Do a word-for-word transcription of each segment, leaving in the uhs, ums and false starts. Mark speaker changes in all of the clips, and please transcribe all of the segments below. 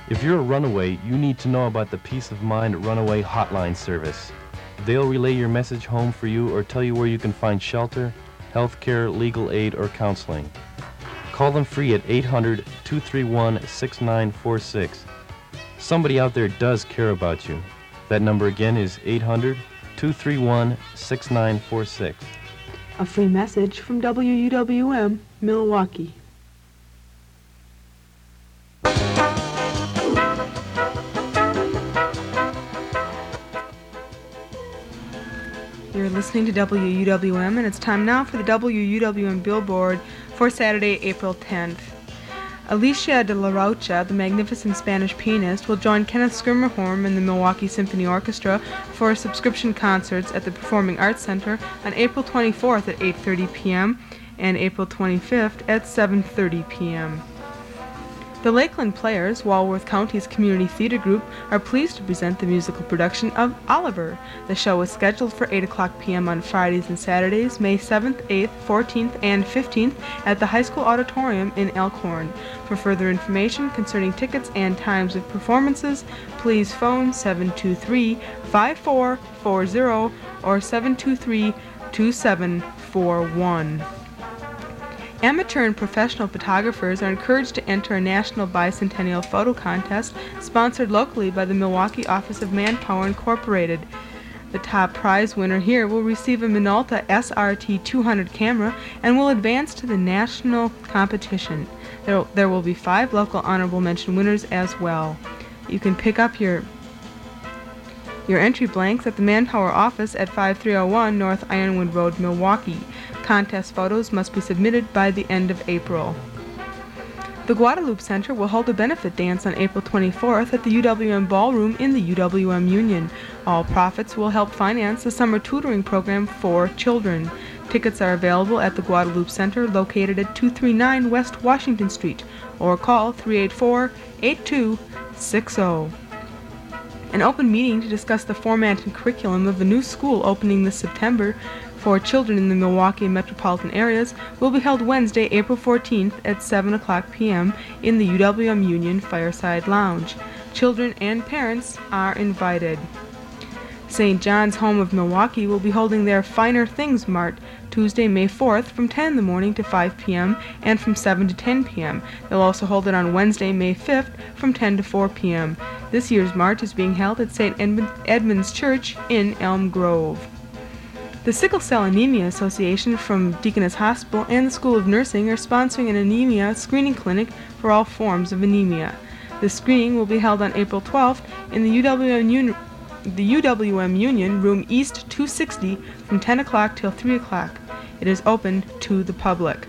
Speaker 1: If you're a runaway, you need to know about the Peace of Mind Runaway Hotline Service. They'll relay your message home for you or tell you where you can find shelter, health care, legal aid, or counseling. Call them free at eight hundred, two three one, six nine four six. Somebody out there does care about you. That number again is eight hundred, two three one, six nine four six.
Speaker 2: A free message from W U W M, Milwaukee. You're listening to W U W M, and it's time now for the W U W M Billboard for Saturday, April tenth. Alicia de la Rocha, the magnificent Spanish pianist, will join Kenneth Schermerhorn and the Milwaukee Symphony Orchestra for subscription concerts at the Performing Arts Center on April twenty-fourth at eight thirty p.m. and April twenty-fifth at seven thirty p.m. The Lakeland Players, Walworth County's community theater group, are pleased to present the musical production of Oliver. The show is scheduled for eight o'clock p.m. on Fridays and Saturdays, May seventh, eighth, fourteenth, and fifteenth at the High School Auditorium in Elkhorn. For further information concerning tickets and times of performances, please phone seven two three, five four four zero or seven two three, two seven four one. Amateur and professional photographers are encouraged to enter a national bicentennial photo contest sponsored locally by the Milwaukee Office of Manpower Incorporated. The top prize winner here will receive a Minolta S R T two hundred camera and will advance to the national competition. There, there will be five local honorable mention winners as well. You can pick up your your entry blanks at the Manpower office at five three oh one North Ironwood Road, Milwaukee. Contest photos must be submitted by the end of April. The Guadalupe Center will hold a benefit dance on April twenty-fourth at the U W M Ballroom in the U W M Union. All profits will help finance the summer tutoring program for children. Tickets are available at the Guadalupe Center located at two thirty-nine West Washington Street or call three eight four, eight two six zero. An open meeting to discuss the format and curriculum of the new school opening this September for children in the Milwaukee metropolitan areas will be held Wednesday, April fourteenth at seven o'clock p.m. in the U W M Union Fireside Lounge. Children and parents are invited. Saint John's Home of Milwaukee will be holding their Finer Things Mart Tuesday, May fourth from ten in the morning to five p.m. and from seven to ten p.m. They'll also hold it on Wednesday, May fifth from ten to four p.m. This year's Mart is being held at Saint Edmund- Edmund's Church in Elm Grove. The Sickle Cell Anemia Association from Deaconess Hospital and the School of Nursing are sponsoring an anemia screening clinic for all forms of anemia. The screening will be held on April twelfth in the U W M, Un- the U W M Union, room East two sixty, from ten o'clock till three o'clock. It is open to the public.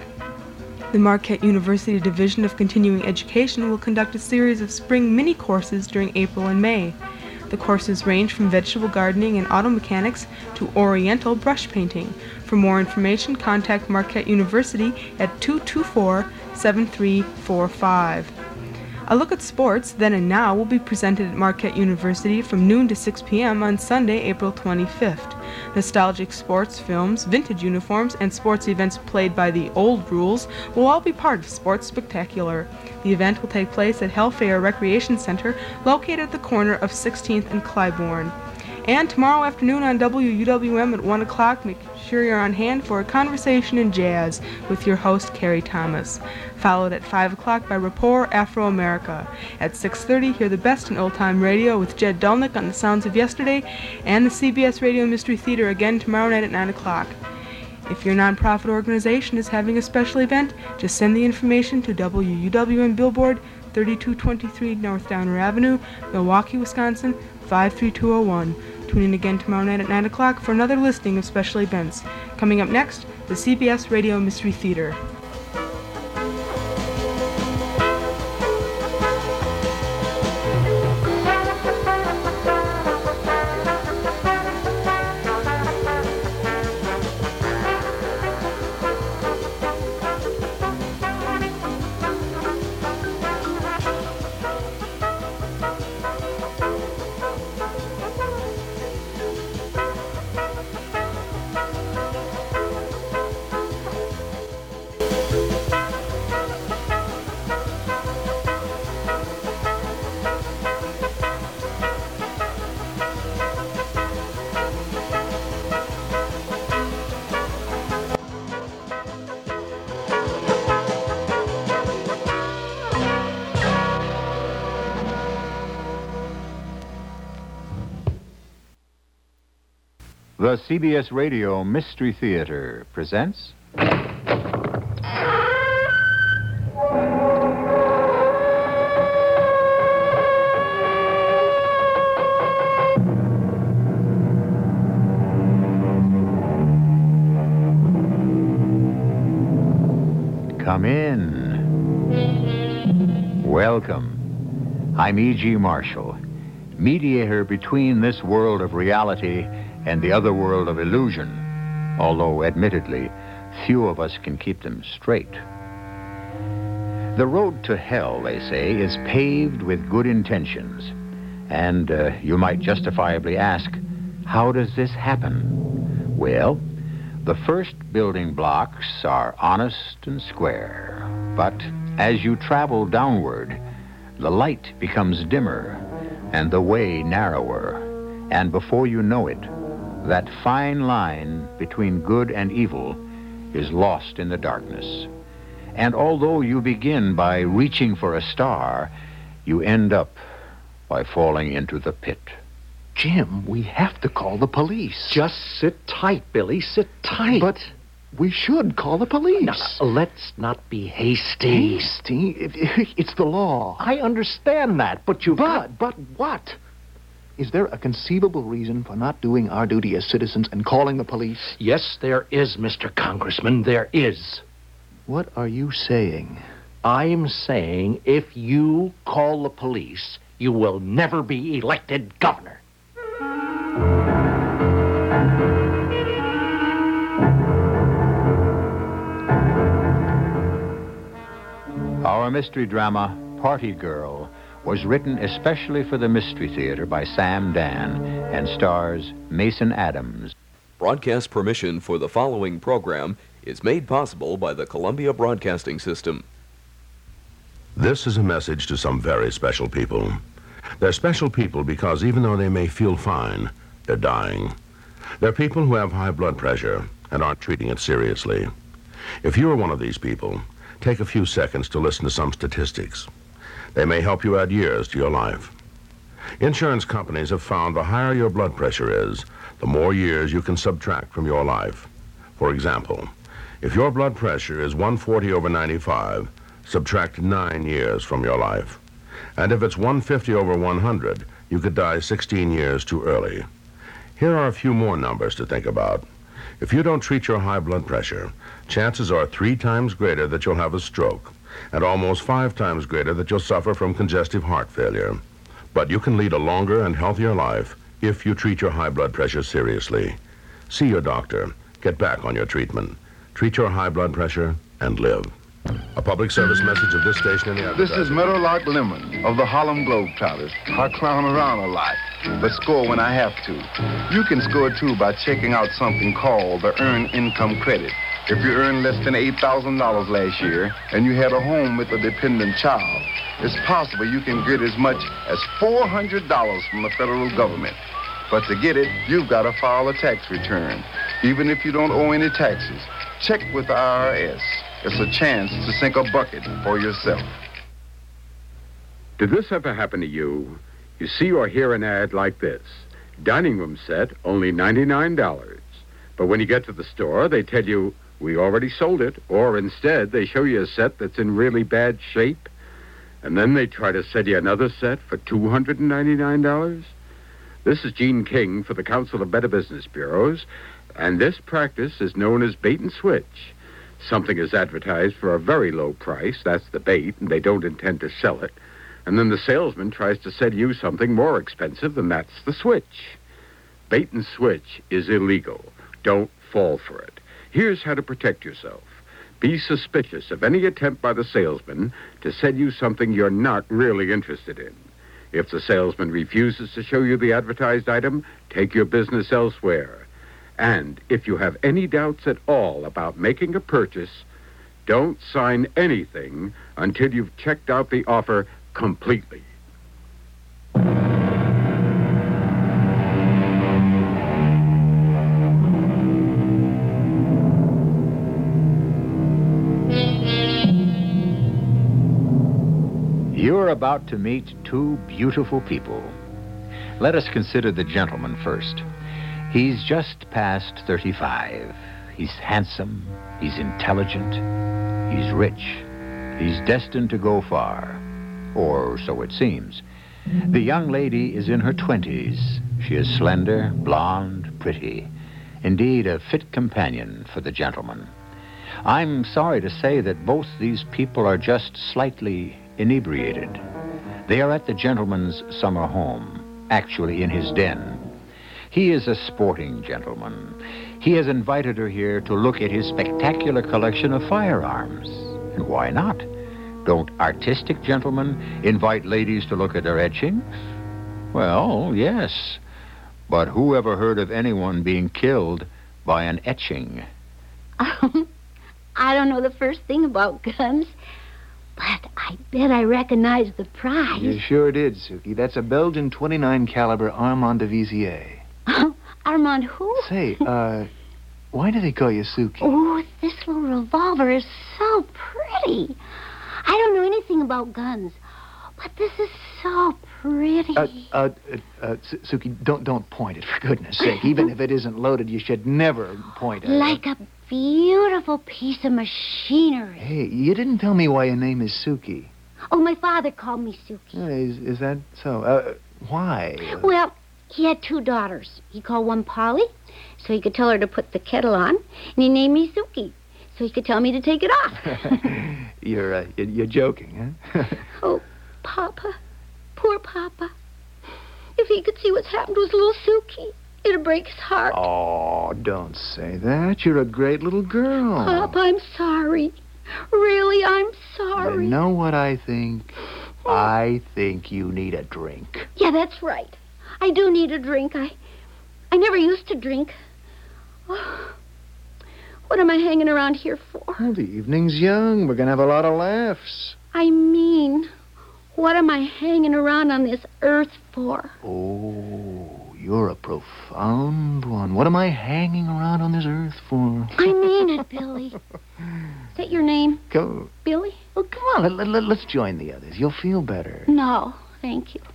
Speaker 2: The Marquette University Division of Continuing Education will conduct a series of spring mini-courses during April and May. The courses range from vegetable gardening and auto mechanics to oriental brush painting. For more information, contact Marquette University at two two four, seven three four five. A look at sports, then and now, will be presented at Marquette University from noon to six p.m. on Sunday, April twenty-fifth. Nostalgic sports films, vintage uniforms, and sports events played by the old rules will all be part of Sports Spectacular. The event will take place at Hellfair Recreation Center, located at the corner of sixteenth and Clybourne. And tomorrow afternoon on W U W M at one o'clock, make sure you're on hand for a conversation in jazz with your host, Carrie Thomas. Followed at five o'clock by Rapport Afro-America. At six thirty, hear the best in old-time radio with Jed Dolnick on the sounds of yesterday, and the C B S Radio Mystery Theater again tomorrow night at nine o'clock. If your nonprofit organization is having a special event, just send the information to W U W M Billboard, thirty-two twenty-three North Downer Avenue, Milwaukee, Wisconsin, five three two oh one. Tune in again tomorrow night at nine o'clock for another listing of special events. Coming up next, the C B S Radio Mystery Theater.
Speaker 3: The C B S Radio Mystery Theater presents... Come in. Welcome. I'm E G. Marshall, mediator between this world of reality and the other world of illusion, although, admittedly, few of us can keep them straight. The road to hell, they say, is paved with good intentions. And uh, you might justifiably ask, how does this happen? Well, the first building blocks are honest and square. But as you travel downward, the light becomes dimmer and the way narrower. And before you know it, that fine line between good and evil is lost in the darkness. And although you begin by reaching for a star, you end up by falling into the pit.
Speaker 4: Jim, we have to call the police.
Speaker 5: Just sit tight, Billy. Sit tight.
Speaker 4: But we should call the police.
Speaker 5: Now, let's not be hasty.
Speaker 4: Hasty? It's the law.
Speaker 5: I understand that, but you...
Speaker 4: But, but what? Is there a conceivable reason for not doing our duty as citizens and calling the police?
Speaker 5: Yes, there is, Mister Congressman. There is.
Speaker 4: What are you saying?
Speaker 5: I'm saying if you call the police, you will never be elected governor.
Speaker 3: Our mystery drama, Party Girl, was written especially for the Mystery Theater by Sam Dan and stars Mason Adams.
Speaker 6: Broadcast permission for the following program is made possible by the Columbia Broadcasting System.
Speaker 7: This is a message to some very special people. They're special people because even though they may feel fine, they're dying. They're people who have high blood pressure and aren't treating it seriously. If you're one of these people, take a few seconds to listen to some statistics. They may help you add years to your life. Insurance companies have found the higher your blood pressure is, the more years you can subtract from your life. For example, if your blood pressure is one forty over ninety-five, subtract nine years from your life. And if it's one fifty over one hundred, you could die sixteen years too early. Here are a few more numbers to think about. If you don't treat your high blood pressure, chances are three times greater that you'll have a stroke, and almost five times greater that you'll suffer from congestive heart failure. But you can lead a longer and healthier life if you treat your high blood pressure seriously. See your doctor. Get back on your treatment. Treat your high blood pressure and live. A public service message of this station and the
Speaker 8: This
Speaker 7: advertiser.
Speaker 8: is Meadowlark Lemon of the Harlem Globetrotters. I clown around a lot, but score when I have to. You can score, too, by checking out something called the Earned Income Credit. If you earned less than eight thousand dollars last year and you had a home with a dependent child, it's possible you can get as much as four hundred dollars from the federal government. But to get it, you've got to file a tax return. Even if you don't owe any taxes, check with the I R S. It's a chance to sink a bucket for yourself.
Speaker 9: Did this ever happen to you? You see or hear an ad like this. Dining room set, only ninety-nine dollars. But when you get to the store, they tell you, we already sold it. Or instead, they show you a set that's in really bad shape. And then they try to sell you another set for two hundred ninety-nine dollars. This is Gene King for the Council of Better Business Bureaus. And this practice is known as bait and switch. Something is advertised for a very low price, that's the bait, and they don't intend to sell it. And then the salesman tries to sell you something more expensive, and that's the switch. Bait and switch is illegal. Don't fall for it. Here's how to protect yourself. Be suspicious of any attempt by the salesman to sell you something you're not really interested in. If the salesman refuses to show you the advertised item, take your business elsewhere. And if you have any doubts at all about making a purchase, don't sign anything until you've checked out the offer completely.
Speaker 3: You're about to meet two beautiful people. Let us consider the gentleman first. He's just past thirty-five. He's handsome. He's intelligent. He's rich. He's destined to go far. Or so it seems. The young lady is in her twenties. She is slender, blonde, pretty. Indeed, a fit companion for the gentleman. I'm sorry to say that both these people are just slightly inebriated. They are at the gentleman's summer home, actually in his den. He is a sporting gentleman. He has invited her here to look at his spectacular collection of firearms. And why not? Don't artistic gentlemen invite ladies to look at their etchings? Well, yes. But who ever heard of anyone being killed by an etching?
Speaker 10: Um, I don't know the first thing about guns, but I bet I recognize the prize.
Speaker 4: You sure did, Suki. That's a Belgian twenty-nine caliber Armand de Vizier.
Speaker 10: Armand who?
Speaker 4: Say, uh, why do they call you Suki?
Speaker 10: Oh, this little revolver is so pretty. I don't know anything about guns, but this is so pretty.
Speaker 4: Uh, uh, uh, uh Suki, don't don't point it, for goodness sake. Even if it isn't loaded, you should never point it.
Speaker 10: Like a beautiful piece of machinery.
Speaker 4: Hey, you didn't tell me why your name is Suki.
Speaker 10: Oh, my father called me Suki.
Speaker 4: Uh, is, is that so? Uh, why?
Speaker 10: Well, he had two daughters. He called one Polly, so he could tell her to put the kettle on, and he named me Suki, so he could tell me to take it off.
Speaker 4: you're, uh, you're joking, huh?
Speaker 10: Oh, Papa. Poor Papa. If he could see what's happened to his little Suki, it'd break his heart.
Speaker 4: Oh, don't say that. You're a great little girl.
Speaker 10: Papa, I'm sorry. Really, I'm sorry.
Speaker 4: You know what I think? I think you need a drink.
Speaker 10: Yeah, that's right. I do need a drink. I I never used to drink. Oh, what am I hanging around here for?
Speaker 4: Well, the evening's young. We're going to have a lot of laughs.
Speaker 10: I mean, what am I hanging around on this earth for?
Speaker 4: Oh, you're a profound one. What am I hanging around on this earth for?
Speaker 10: I mean it, Billy. Is that your name?
Speaker 4: Go.
Speaker 10: Billy?
Speaker 4: Well, come on. Let, let, let, let's join the others. You'll feel better.
Speaker 10: No, thank you.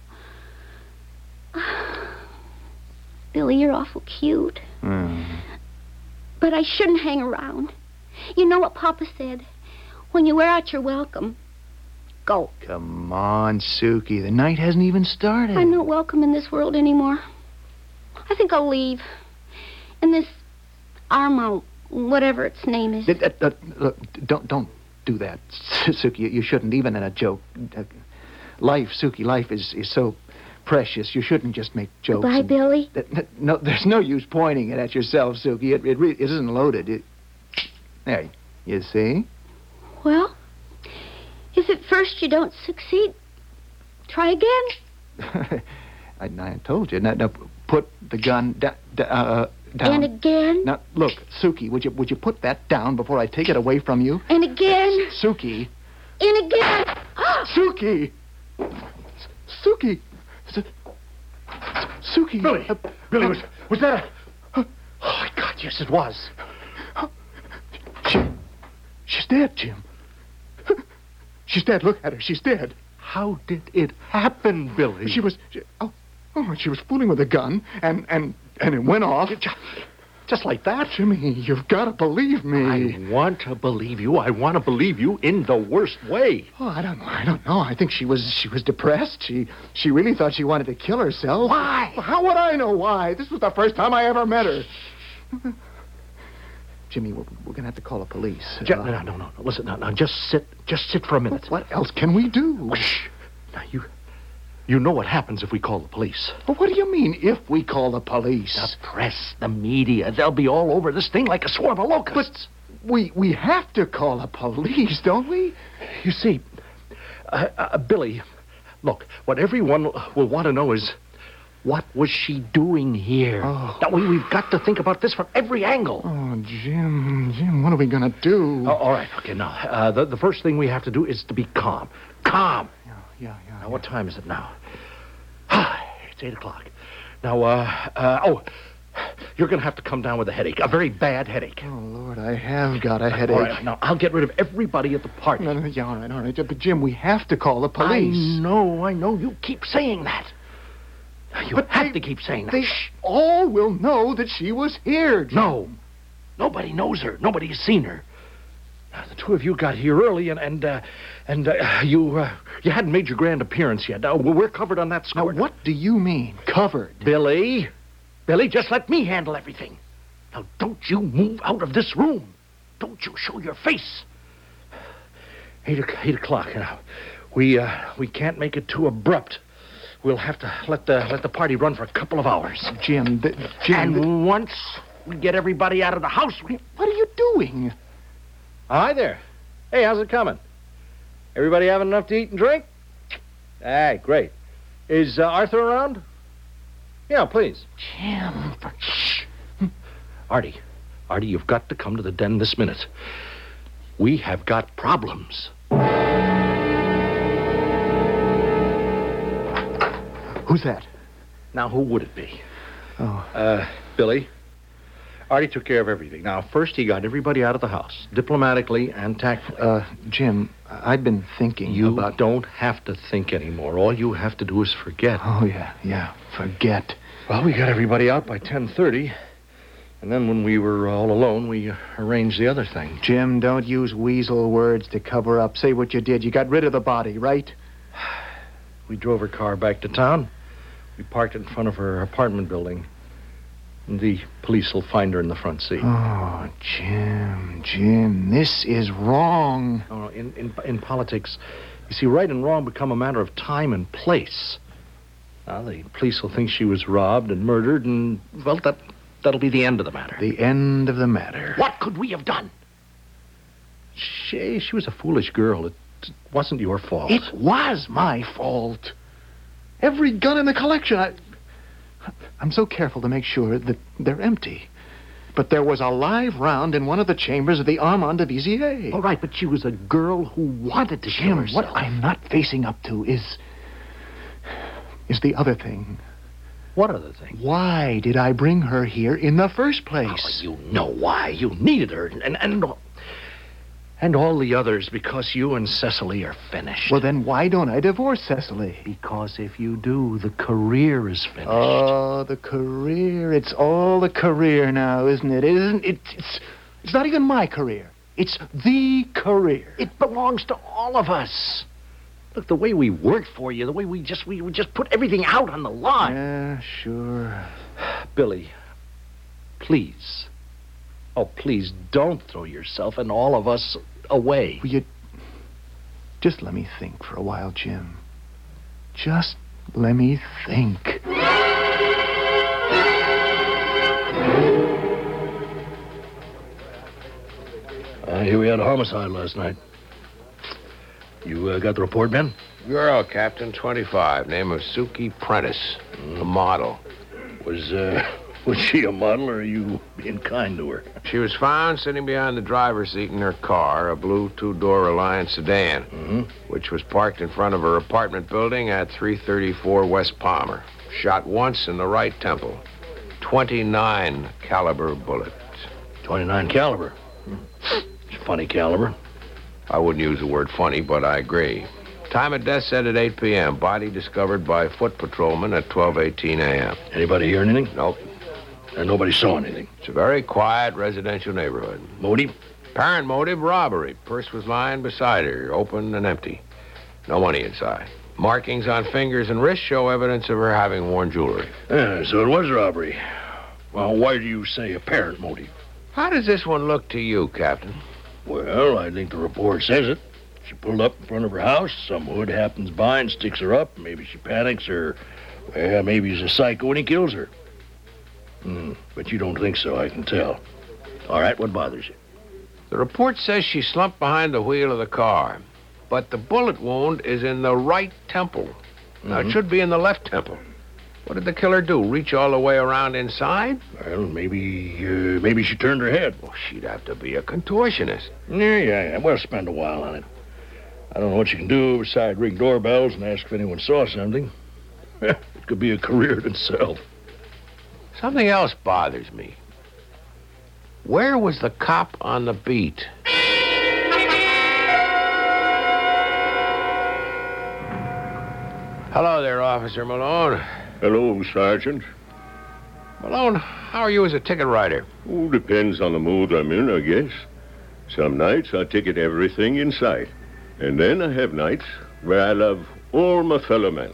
Speaker 10: Billy, you're awful cute.
Speaker 4: Mm.
Speaker 10: But I shouldn't hang around. You know what Papa said? When you wear out your welcome, go.
Speaker 4: Come on, Suki. The night hasn't even started.
Speaker 10: I'm not welcome in this world anymore. I think I'll leave. And this Armand, whatever its name is.
Speaker 4: Uh, uh, uh, look, don't, don't do that, Suki. You, you shouldn't, even in a joke. Uh, life, Suki, life is, is so precious. You shouldn't just make jokes.
Speaker 10: Goodbye,
Speaker 4: and,
Speaker 10: Billy.
Speaker 4: Uh, no, there's no use pointing it at yourself, Suki. It, it, it isn't loaded. It, there, you see?
Speaker 10: Well, if at first you don't succeed, try again.
Speaker 4: I, I told you. Now, now, put the gun da, da, uh, down.
Speaker 10: And again.
Speaker 4: Now, look, Suki, would you would you put that down before I take it away from you?
Speaker 10: And again.
Speaker 4: Suki.
Speaker 10: And again.
Speaker 4: Suki. Suki. Suki.
Speaker 5: Billy.
Speaker 4: Uh,
Speaker 5: Billy, was, was that a... Oh, my God, yes, it was.
Speaker 4: She, she's dead, Jim. She's dead. Look at her. She's dead.
Speaker 5: How did it happen, Billy?
Speaker 4: She was... She, oh, oh, she was fooling with a gun, and, and, and it went off.
Speaker 5: Just, just like that?
Speaker 4: Jimmy, you've got to believe me.
Speaker 5: I want to believe you. I want to believe you in the worst way.
Speaker 4: Oh, I don't know. I don't know. I think she was she was depressed. She she really thought she wanted to kill herself.
Speaker 5: Why?
Speaker 4: How would I know why? This was the first time I ever met her. Jimmy, we're, we're going to have to call the police.
Speaker 5: Je- uh, no, no, no, no. Listen, now, now, just sit. Just sit for a minute.
Speaker 4: What else can we do?
Speaker 5: Oh, shh. Now, you... You know what happens if we call the police.
Speaker 4: Well, what do you mean, if we call the police?
Speaker 5: The press, the media, they'll be all over this thing like a swarm of locusts.
Speaker 4: But we we have to call the police, don't we?
Speaker 5: You see, uh, uh, Billy, look, what everyone will want to know is, what was she doing here?
Speaker 4: Oh.
Speaker 5: Now, we, we've got to think about this from every angle.
Speaker 4: Oh, Jim, Jim, what are we going to do?
Speaker 5: Oh, all right, okay, now, uh, the, the first thing we have to do is to be calm. Calm.
Speaker 4: Yeah, yeah, yeah.
Speaker 5: Now,
Speaker 4: yeah.
Speaker 5: what time is it now? It's eight o'clock. Now, uh, uh, oh, you're going to have to come down with a headache, a very bad headache.
Speaker 4: Oh, Lord, I have got a headache.
Speaker 5: All right, now, I'll get rid of everybody at the party.
Speaker 4: No, no, yeah, all right, all right. But, Jim, we have to call the police.
Speaker 5: I know, I know. You keep saying that. You
Speaker 4: But
Speaker 5: have
Speaker 4: they-
Speaker 5: to keep saying that.
Speaker 4: They
Speaker 5: Shh.
Speaker 4: all will know that she was here, Jim.
Speaker 5: No. Nobody knows her. Nobody has seen her. Now, the two of you got here early, and and uh, and uh, you uh, you hadn't made your grand appearance yet. Now, we're covered on that
Speaker 4: Now,
Speaker 5: score.
Speaker 4: what do you mean, covered?
Speaker 5: Billy, Billy, just let me handle everything. Now, don't you move out of this room. Don't you show your face. Eight, o- eight o'clock now. We uh, we can't make it too abrupt. We'll have to let the let the party run for a couple of hours.
Speaker 4: Jim, the, Jim,
Speaker 5: And
Speaker 4: the-
Speaker 5: once we get everybody out of the house, we...
Speaker 4: what are you doing?
Speaker 5: Hi there. Hey, how's it coming? Everybody having enough to eat and drink? Hey, great. Is uh, Arthur around? Yeah, please.
Speaker 4: Jim, for...
Speaker 5: Shh. Artie, Artie, you've got to come to the den this minute. We have got problems.
Speaker 4: Who's that?
Speaker 5: Now, who would it be?
Speaker 4: Oh.
Speaker 5: Uh, Billy. Artie took care of everything. Now, first he got everybody out of the house, diplomatically and tactfully.
Speaker 4: Uh, Jim, I've been thinking
Speaker 5: You
Speaker 4: about...
Speaker 5: don't have to think anymore. All you have to do is forget.
Speaker 4: Oh, yeah, yeah, forget.
Speaker 5: Well, we got everybody out by ten thirty. And then when we were all alone, we uh, arranged the other thing.
Speaker 4: Jim, don't use weasel words to cover up. Say what you did. You got rid of the body, right?
Speaker 5: We drove her car back to town. We parked it in front of her apartment building. And the police will find her in the front seat.
Speaker 4: Oh, Jim, Jim, this is wrong.
Speaker 5: No, no, in, in, in politics, you see, right and wrong become a matter of time and place. Now, the police will think she was robbed and murdered, and, well, that, that'll be the end of the matter.
Speaker 4: The end of the matter.
Speaker 5: What could we have done? She, she was a foolish girl. It wasn't your fault.
Speaker 4: It was my fault. Every gun in the collection, I... I'm so careful to make sure that they're empty. But there was a live round in one of the chambers of the Armand de Vizier.
Speaker 5: All right, but she was a girl who wanted to kill
Speaker 4: Jim,
Speaker 5: herself.
Speaker 4: what I'm not facing up to is... is the other thing.
Speaker 5: What other thing?
Speaker 4: Why did I bring her here in the first place?
Speaker 5: Oh, you know why. You needed her. And, and, and all the others because you and Cecily are finished.
Speaker 4: Well, then why don't I divorce Cecily?
Speaker 5: Because if you do, the career is finished.
Speaker 4: Oh, the career. It's all the career now, isn't it? Isn't it? It's, it's not even my career. It's the career.
Speaker 5: It belongs to all of us. Look, the way we worked for you, the way we just we, we just put everything out on the line.
Speaker 4: Yeah, sure.
Speaker 5: Billy, please. Oh, please don't throw yourself and all of us away.
Speaker 4: Will you just let me think for a while, Jim? Just let me think.
Speaker 5: I hear we had a homicide last night. You uh, got the report, Ben?
Speaker 11: Girl, Captain, twenty-five. Name of Suki Prentice.
Speaker 5: Mm.
Speaker 11: A model.
Speaker 5: Was, uh, was she a model, or are you being kind to her?
Speaker 11: She was found sitting behind the driver's seat in her car, a blue two-door Reliant sedan,
Speaker 5: Mm-hmm.
Speaker 11: which was parked in front of her apartment building at three thirty-four West Palmer. Shot once in the right temple. twenty-nine caliber bullet.
Speaker 5: twenty-nine caliber. It's a funny caliber.
Speaker 11: I wouldn't use the word funny, but I agree. Time of death said at eight p.m. Body discovered by foot patrolman at twelve eighteen a.m.
Speaker 5: Anybody hear anything?
Speaker 11: Nope.
Speaker 5: And nobody saw anything.
Speaker 11: It's a very quiet residential neighborhood.
Speaker 5: Motive?
Speaker 11: Apparent motive, robbery. Purse was lying beside her, open and empty. No money inside. Markings on fingers and wrists show evidence of her having worn jewelry.
Speaker 5: Yeah, so it was robbery. Well, why do you say apparent motive?
Speaker 11: How does this one look to you, Captain?
Speaker 5: Well, I think the report says it. She pulled up in front of her house. Some hood happens by and sticks her up. Maybe she panics, or well, maybe he's a psycho and he kills her. Hmm, but you don't think so, I can tell. All right, what bothers you?
Speaker 11: The report says she slumped behind the wheel of the car, but the bullet wound is in the right temple. Now,
Speaker 5: Mhm.
Speaker 11: it should be in the left temple. What did the killer do? Reach all the way around inside?
Speaker 5: Well, maybe, uh, maybe she turned her head.
Speaker 11: Well, she'd have to be a contortionist.
Speaker 5: Yeah, yeah, yeah. We'll spend a while on it. I don't know what you can do besides ring doorbells and ask if anyone saw something. It could be a career in itself.
Speaker 11: Something else bothers me. Where was the cop on the beat? Hello there, Officer Malone.
Speaker 12: Hello, Sergeant.
Speaker 11: Malone, how are you as a ticket writer?
Speaker 12: Oh, depends on the mood I'm in, I guess. Some nights I ticket everything in sight. And then I have nights where I love all my fellow men.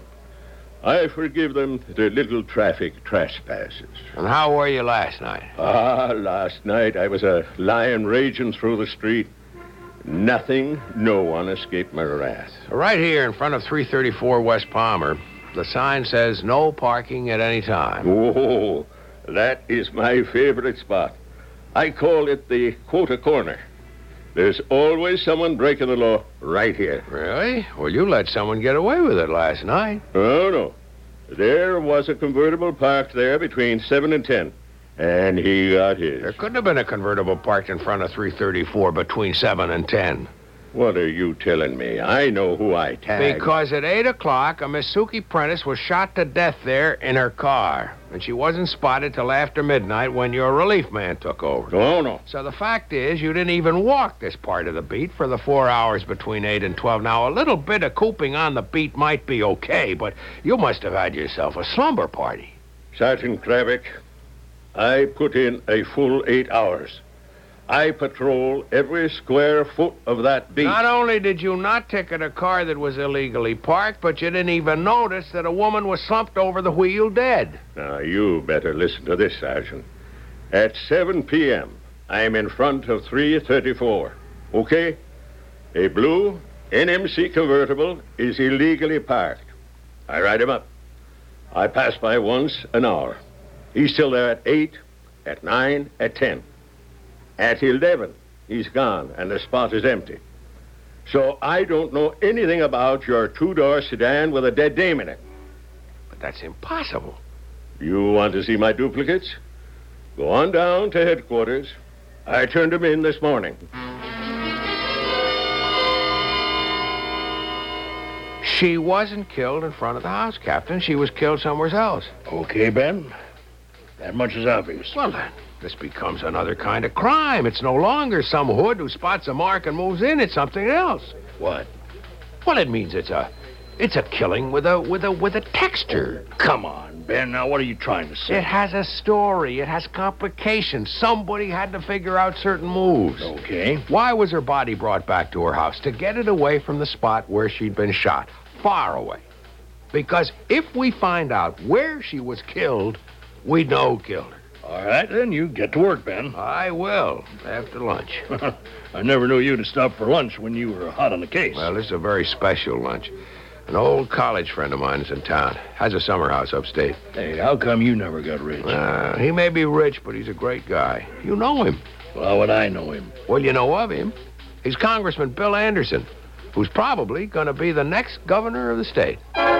Speaker 12: I forgive them their little traffic trespasses.
Speaker 11: And how were you last night?
Speaker 12: Ah, last night I was a lion raging through the street. Nothing, no one escaped my wrath.
Speaker 11: Right here in front of three thirty-four West Palmer, the sign says no parking at any time.
Speaker 12: Oh, that is my favorite spot. I call it the quota corner. There's always someone breaking the law right here.
Speaker 11: Really? Well, you let someone get away with it last night.
Speaker 12: Oh, no. There was a convertible parked there between seven and ten, and he got his.
Speaker 11: There couldn't have been a convertible parked in front of three thirty-four between seven and ten.
Speaker 12: What are you telling me? I know who I tagged.
Speaker 11: Because at eight o'clock, a Miss Suki Prentice was shot to death there in her car. And she wasn't spotted till after midnight when your relief man took over.
Speaker 12: Oh, no.
Speaker 11: So the fact is, you didn't even walk this part of the beat for the four hours between eight and twelve. Now, a little bit of cooping on the beat might be okay, but you must have had yourself a slumber party.
Speaker 12: Sergeant Kravick, I put in a full eight hours. I patrol every square foot of that beat.
Speaker 11: Not only did you not ticket a car that was illegally parked, but you didn't even notice that a woman was slumped over the wheel dead.
Speaker 12: Now, you better listen to this, Sergeant. At seven p.m., I'm in front of three thirty-four, okay? A blue N M C convertible is illegally parked. I ride him up. I pass by once an hour. He's still there at eight, at nine, at ten. At eleven, he's gone, and the spot is empty. So I don't know anything about your two-door sedan with a dead dame in it.
Speaker 11: But that's impossible.
Speaker 12: You want to see my duplicates? Go on down to headquarters. I turned them in this morning.
Speaker 11: She wasn't killed in front of the house, Captain. She was killed somewhere else.
Speaker 5: Okay, Ben. That much is obvious.
Speaker 11: Well, then, this becomes another kind of crime. It's no longer some hood who spots a mark and moves in. It's something else.
Speaker 5: What?
Speaker 11: Well, it means it's a, it's a killing with a, with a, with a texture.
Speaker 5: Oh, come on, Ben. Now, what are you trying to say?
Speaker 11: It has a story. It has complications. Somebody had to figure out certain moves.
Speaker 5: Okay.
Speaker 11: Why was her body brought back to her house? To get it away from the spot where she'd been shot. Far away. Because if we find out where she was killed, we know who killed her.
Speaker 5: All right, then, you get to work, Ben.
Speaker 11: I will, after lunch.
Speaker 5: I never knew you to stop for lunch when you were hot on the case.
Speaker 11: Well, this is a very special lunch. An old college friend of mine is in town. Has a summer house upstate.
Speaker 5: Hey, how come you never got rich?
Speaker 11: Uh, he may be rich, but he's a great guy. You know him.
Speaker 5: Well, how would I know him?
Speaker 11: Well, you know of him. He's Congressman Bill Anderson, who's probably going to be the next governor of the state.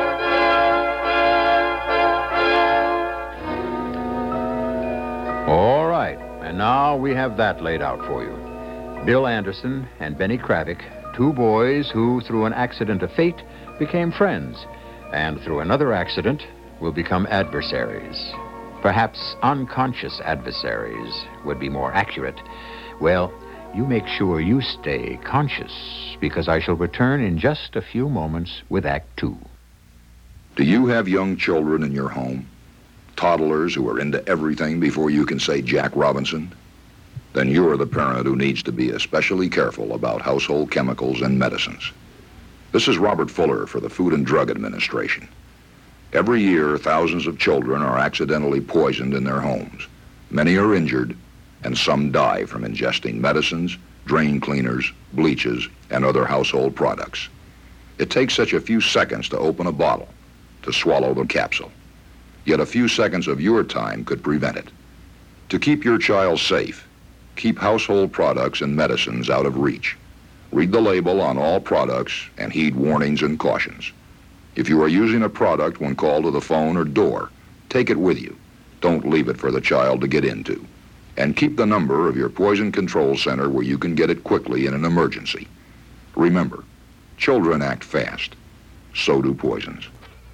Speaker 3: All right, and now we have that laid out for you. Bill Anderson and Benny Kravick, two boys who, through an accident of fate, became friends, and through another accident, will become adversaries. Perhaps unconscious adversaries would be more accurate. Well, you make sure you stay conscious, because I shall return in just a few moments with Act Two.
Speaker 13: Do you have young children in your home? Toddlers who are into everything before you can say Jack Robinson? Then you're the parent who needs to be especially careful about household chemicals and medicines. This is Robert Fuller for the Food and Drug Administration. Every year, thousands of children are accidentally poisoned in their homes. Many are injured, and some die from ingesting medicines, drain cleaners, bleaches, and other household products. It takes such a few seconds to open a bottle, to swallow the capsule. Yet a few seconds of your time could prevent it. To keep your child safe, keep household products and medicines out of reach. Read the label on all products and heed warnings and cautions. If you are using a product when called to the phone or door, take it with you. Don't leave it for the child to get into. And keep the number of your poison control center where you can get it quickly in an emergency. Remember, children act fast. So do poisons.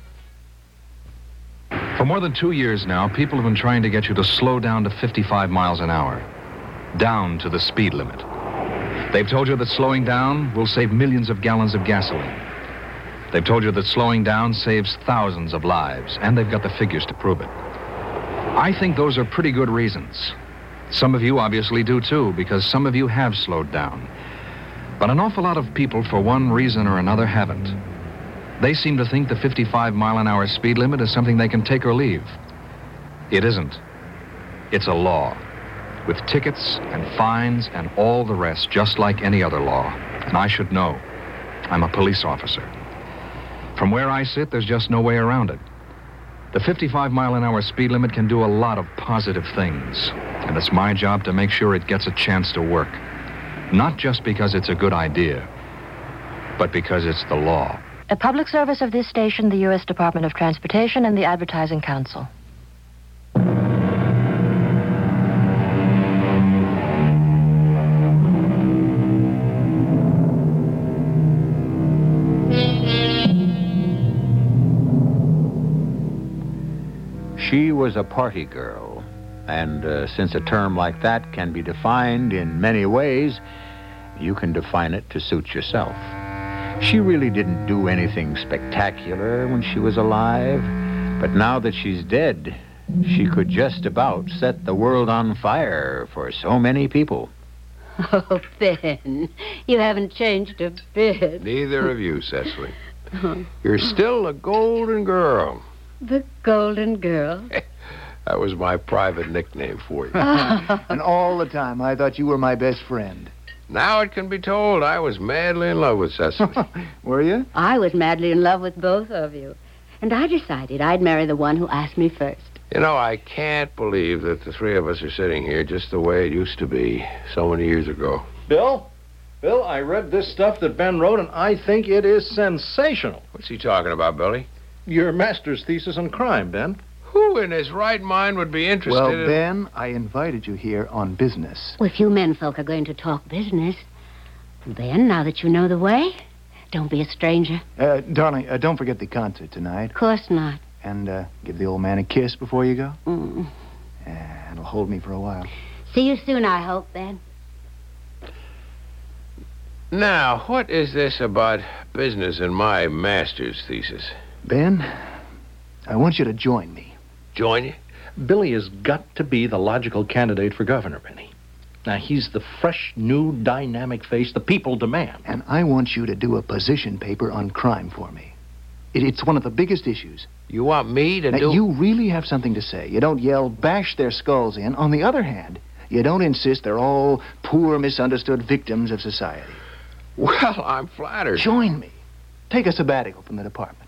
Speaker 14: For more than two years now, people have been trying to get you to slow down to fifty-five miles an hour. Down to the speed limit. They've told you that slowing down will save millions of gallons of gasoline. They've told you that slowing down saves thousands of lives, and they've got the figures to prove it. I think those are pretty good reasons. Some of you obviously do too, because some of you have slowed down. But an awful lot of people, for one reason or another, haven't. They seem to think the fifty-five mile an hour speed limit is something they can take or leave. It isn't. It's a law, with tickets and fines and all the rest, just like any other law. And I should know. I'm a police officer. From where I sit, there's just no way around it. The fifty-five mile an hour speed limit can do a lot of positive things, and it's my job to make sure it gets a chance to work. Not just because it's a good idea, but because it's the law.
Speaker 15: A public service of this station, the U S Department of Transportation, and the Advertising Council.
Speaker 3: She was a party girl, and uh, since a term like that can be defined in many ways, you can define it to suit yourself. She really didn't do anything spectacular when she was alive, but now that she's dead, she could just about set the world on fire for so many people.
Speaker 10: Oh, Ben, you haven't changed a bit.
Speaker 11: Neither of you, Cecily. You're still a golden girl.
Speaker 10: The Golden Girl?
Speaker 11: That was my private nickname for you.
Speaker 4: And all the time, I thought you were my best friend.
Speaker 11: Now it can be told I was madly in love with Cecily.
Speaker 4: Were you?
Speaker 10: I was madly in love with both of you. And I decided I'd marry the one who asked me first.
Speaker 11: You know, I can't believe that the three of us are sitting here just the way it used to be so many years ago.
Speaker 5: Bill? Bill, I read this stuff that Ben wrote, and I think it is sensational.
Speaker 11: What's he talking about, Billy?
Speaker 5: Your master's thesis on crime, Ben.
Speaker 11: Who in his right mind would be interested
Speaker 4: Well,
Speaker 11: in...
Speaker 4: Ben, I invited you here on business.
Speaker 10: Well, if you menfolk are going to talk business, Ben, now that you know the way, don't be a stranger.
Speaker 4: Uh, darling, uh, don't forget the concert tonight.
Speaker 10: Of course not.
Speaker 4: And uh, give the old man a kiss before you go.
Speaker 10: Mm.
Speaker 4: Uh, it'll hold me for a while.
Speaker 10: See you soon, I hope, Ben.
Speaker 11: Now, what is this about business in my master's thesis?
Speaker 4: Ben, I want you to join me.
Speaker 11: Join you?
Speaker 5: Billy has got to be the logical candidate for governor, Benny. Now, he's the fresh, new, dynamic face the people demand.
Speaker 4: And I want you to do a position paper on crime for me. It, it's one of the biggest issues.
Speaker 11: You want me to
Speaker 4: now,
Speaker 11: do...
Speaker 4: You really have something to say. You don't yell, bash their skulls in. On the other hand, you don't insist they're all poor, misunderstood victims of society.
Speaker 11: Well, I'm flattered.
Speaker 4: Join me. Take a sabbatical from the department.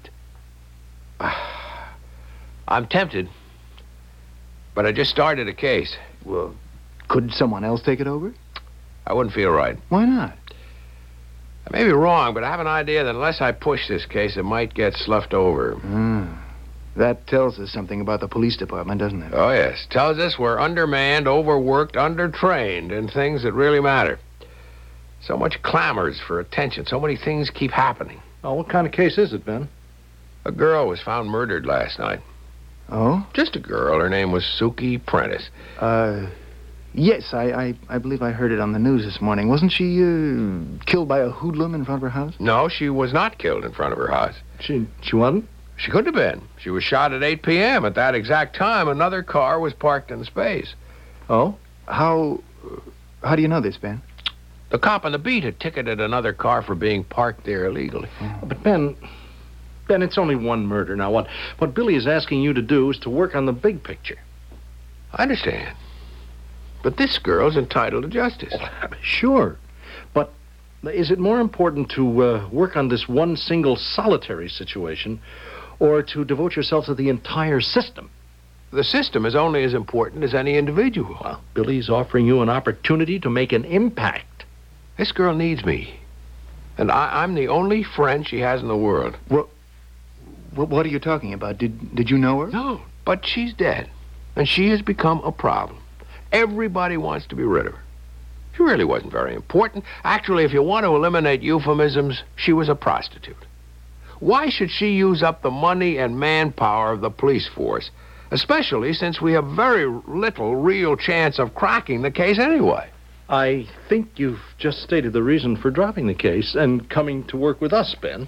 Speaker 11: I'm tempted, but I just started a case.
Speaker 4: Well, could someone else take it over?
Speaker 11: I wouldn't feel right.
Speaker 4: Why not?
Speaker 11: I may be wrong, but I have an idea that unless I push this case, it might get sloughed over.
Speaker 4: Mm. That tells us something about the police department, doesn't it?
Speaker 11: Oh, yes. Tells us we're undermanned, overworked, undertrained in things that really matter. So much clamors for attention. So many things keep happening.
Speaker 5: Oh, what kind of case is it, Ben?
Speaker 11: A girl was found murdered last night.
Speaker 4: Oh?
Speaker 11: Just a girl. Her name was Suki Prentice.
Speaker 4: Uh, yes, I, I, I believe I heard it on the news this morning. Wasn't she, uh, killed by a hoodlum in front of her house?
Speaker 11: No, she was not killed in front of her house.
Speaker 5: She, she wasn't?
Speaker 11: She couldn't have been. She was shot at eight p.m. At that exact time, another car was parked in space.
Speaker 4: Oh? How, how do you know this, Ben?
Speaker 11: The cop on the beat had ticketed another car for being parked there illegally.
Speaker 5: Oh. But, Ben... Ben, it's only one murder. Now, what, what Billy is asking you to do is to work on the big picture.
Speaker 11: I understand. But this girl's entitled to justice.
Speaker 5: Oh, sure. But is it more important to uh, work on this one single solitary situation or to devote yourself to the entire system?
Speaker 11: The system is only as important as any individual.
Speaker 5: Well, Billy's offering you an opportunity to make an impact.
Speaker 11: This girl needs me. And I, I'm the only friend she has in the world.
Speaker 4: Well... What are you talking about? Did did you know her?
Speaker 11: No, but she's dead. And she has become a problem. Everybody wants to be rid of her. She really wasn't very important. Actually, if you want to eliminate euphemisms, she was a prostitute. Why should she use up the money and manpower of the police force, especially since we have very little real chance of cracking the case anyway?
Speaker 5: I think you've just stated the reason for dropping the case and coming to work with us, Ben.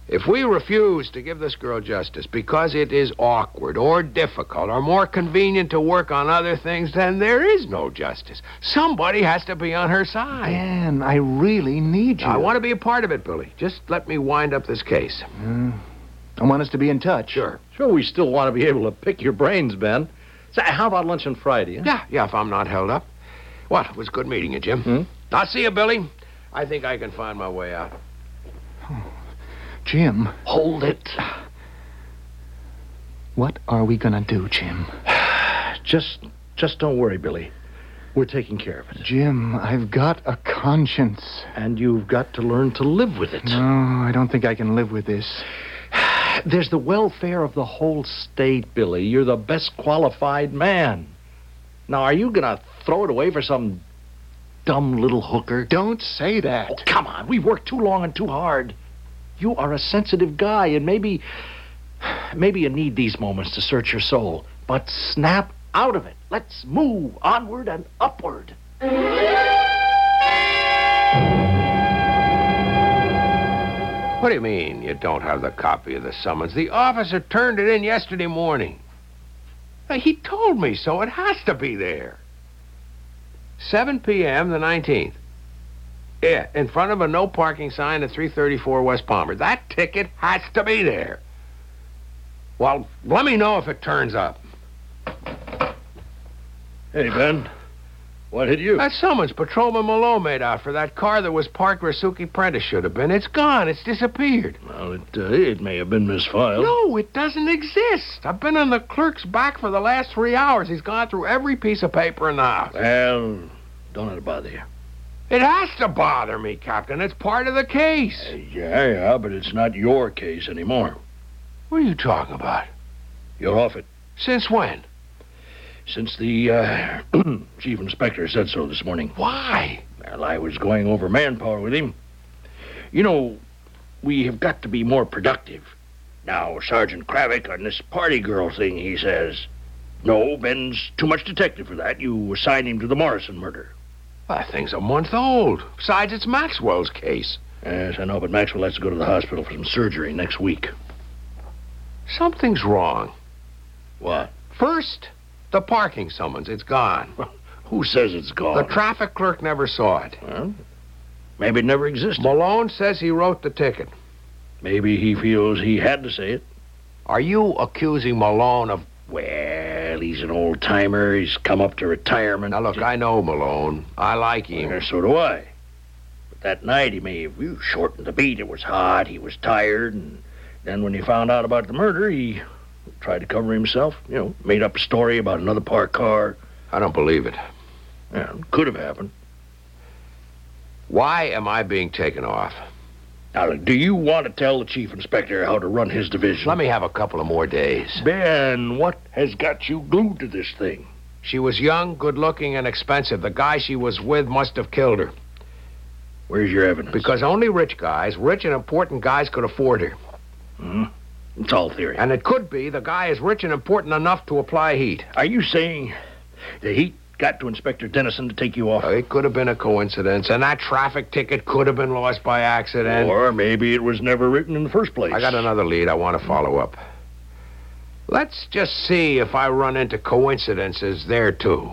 Speaker 11: If we refuse to give this girl justice because it is awkward or difficult or more convenient to work on other things, then there is no justice. Somebody has to be on her side.
Speaker 4: Ben, I really need you.
Speaker 11: I want to be a part of it, Billy. Just let me wind up this case.
Speaker 4: Mm, I want us to be in touch.
Speaker 11: Sure.
Speaker 5: Sure, we still want to be able to pick your brains, Ben. So how about lunch on Friday? Huh?
Speaker 11: Yeah, yeah, if I'm not held up. Well, it was good meeting you, Jim.
Speaker 5: Hmm?
Speaker 11: I'll see you, Billy. I think I can find my way out.
Speaker 4: Jim.
Speaker 5: Hold it.
Speaker 4: What are we gonna do, Jim?
Speaker 5: Just, just don't worry, Billy. We're taking care of it.
Speaker 4: Jim, I've got a conscience.
Speaker 5: And you've got to learn to live with it.
Speaker 4: No, I don't think I can live with this.
Speaker 5: There's the welfare of the whole state, Billy. You're the best qualified man. Now, are you gonna throw it away for some dumb little hooker?
Speaker 4: Don't say that.
Speaker 5: Oh, come on. We've worked too long and too hard. You are a sensitive guy, and maybe... Maybe you need these moments to search your soul. But snap out of it. Let's move onward and upward.
Speaker 11: What do you mean you don't have the copy of the summons? The officer turned it in yesterday morning. Hey, he told me so. It has to be there. seven p.m. the nineteenth. Yeah, in front of a no parking sign at three thirty-four West Palmer. That ticket has to be there. Well, let me know if it turns up.
Speaker 5: Hey, Ben. What hit you?
Speaker 11: That summons Patrolman Malone made out for that car that was parked where Suki Prentice should have been. It's gone. It's disappeared.
Speaker 5: Well, it, uh, it may have been misfiled.
Speaker 11: No, it doesn't exist. I've been on the clerk's back for the last three hours. He's gone through every piece of paper in the house.
Speaker 5: Well, don't let it bother you.
Speaker 11: It has to bother me, Captain. It's part of the case.
Speaker 5: Uh, yeah, yeah, but it's not your case anymore.
Speaker 11: What are you talking about?
Speaker 5: You're off it.
Speaker 11: Since when?
Speaker 5: Since the uh, chief inspector said so this morning.
Speaker 11: Why?
Speaker 5: Well, I was going over manpower with him. You know, we have got to be more productive. Now, Sergeant Kravick on this party girl thing, he says, no, Ben's too much detective for that. You assign him to the Morrison murder.
Speaker 11: Well, that thing's a month old. Besides, it's Maxwell's case.
Speaker 5: Yes, I know, but Maxwell has to go to the hospital for some surgery next week.
Speaker 11: Something's wrong.
Speaker 5: What?
Speaker 11: First, the parking summons. It's gone.
Speaker 5: Who says it's gone?
Speaker 11: The traffic clerk never saw it.
Speaker 5: Well, maybe it never existed.
Speaker 11: Malone says he wrote the ticket.
Speaker 5: Maybe he feels he had to say it.
Speaker 11: Are you accusing Malone of...
Speaker 5: Well, he's an old-timer. He's come up to retirement.
Speaker 11: Now, look, I know Malone. I like him.
Speaker 5: Well, so do I. But that night he may have you shortened the beat. It was hot. He was tired. And then when he found out about the murder, he tried to cover himself. You know, made up a story about another parked car.
Speaker 11: I don't believe it.
Speaker 5: Yeah, it could have happened.
Speaker 11: Why am I being taken off?
Speaker 5: Now, look, do you want to tell the chief inspector how to run his division?
Speaker 11: Let me have a couple of more days.
Speaker 5: Ben, what has got you glued to this thing?
Speaker 11: She was young, good-looking, and expensive. The guy she was with must have killed her.
Speaker 5: Where's your evidence?
Speaker 11: Because only rich guys, rich and important guys, could afford her.
Speaker 5: Hmm? It's all theory.
Speaker 11: And it could be the guy is rich and important enough to apply heat.
Speaker 5: Are you saying the heat got to Inspector Dennison to take you off?
Speaker 11: Uh, it could have been a coincidence, and that traffic ticket could have been lost by accident.
Speaker 5: Or maybe it was never written in the first place.
Speaker 11: I got another lead I want to follow up. Let's just see if I run into coincidences there, too.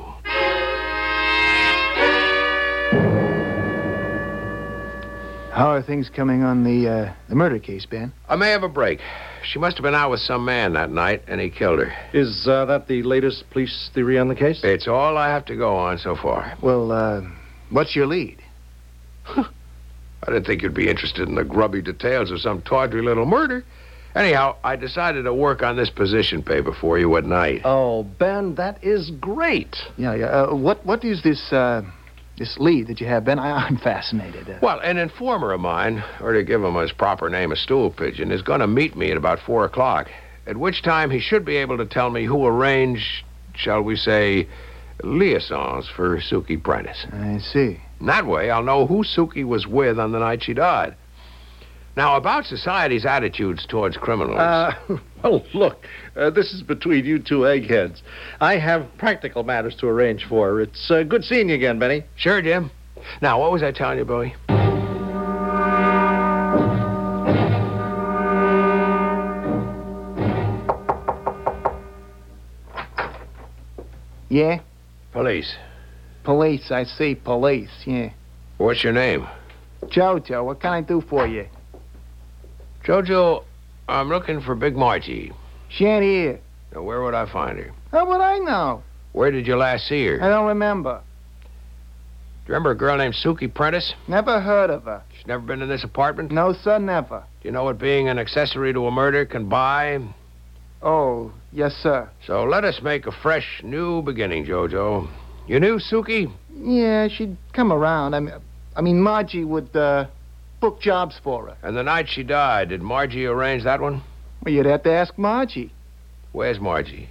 Speaker 4: How are things coming on the uh, the murder case, Ben?
Speaker 11: I may have a break. She must have been out with some man that night, and he killed her.
Speaker 5: Is uh, that the latest police theory on the case?
Speaker 11: It's all I have to go on so far.
Speaker 4: Well, uh, what's your lead?
Speaker 11: I didn't think you'd be interested in the grubby details of some tawdry little murder. Anyhow, I decided to work on this position paper for you at night.
Speaker 5: Oh, Ben, that is great.
Speaker 4: Yeah, yeah. Uh, what what is this uh, this lead that you have, Ben? I, I'm fascinated. Uh,
Speaker 11: Well, an informer of mine, or to give him his proper name, a stool pigeon, is going to meet me at about four o'clock, at which time he should be able to tell me who arranged, shall we say, liaisons for Suki Prentice.
Speaker 4: I see.
Speaker 11: And that way, I'll know who Suki was with on the night she died. Now, about society's attitudes towards criminals...
Speaker 5: Uh, well, look, uh, this is between you two eggheads. I have practical matters to arrange for. It's uh, good seeing you again, Benny.
Speaker 11: Sure, Jim. Now, what was I telling you, Billy? Yeah?
Speaker 16: Police.
Speaker 11: Police, I see, police, yeah.
Speaker 16: What's your name?
Speaker 11: Jojo, what can I do for you?
Speaker 16: Jojo, I'm looking for Big Margie.
Speaker 11: She ain't here.
Speaker 16: Now, where would I find her?
Speaker 11: How would I know?
Speaker 16: Where did you last see her?
Speaker 11: I don't remember.
Speaker 16: Do you remember a girl named Suki Prentice?
Speaker 11: Never heard of her.
Speaker 16: She's never been in this apartment?
Speaker 11: No, sir, never.
Speaker 16: Do you know what being an accessory to a murder can buy?
Speaker 11: Oh, yes, sir.
Speaker 16: So let us make a fresh, new beginning, Jojo. You knew Suki?
Speaker 11: Yeah, she'd come around. I mean, I mean Margie would uh, book jobs for her.
Speaker 16: And the night she died, did Margie arrange that one?
Speaker 11: Well, you'd have to ask Margie.
Speaker 16: Where's Margie?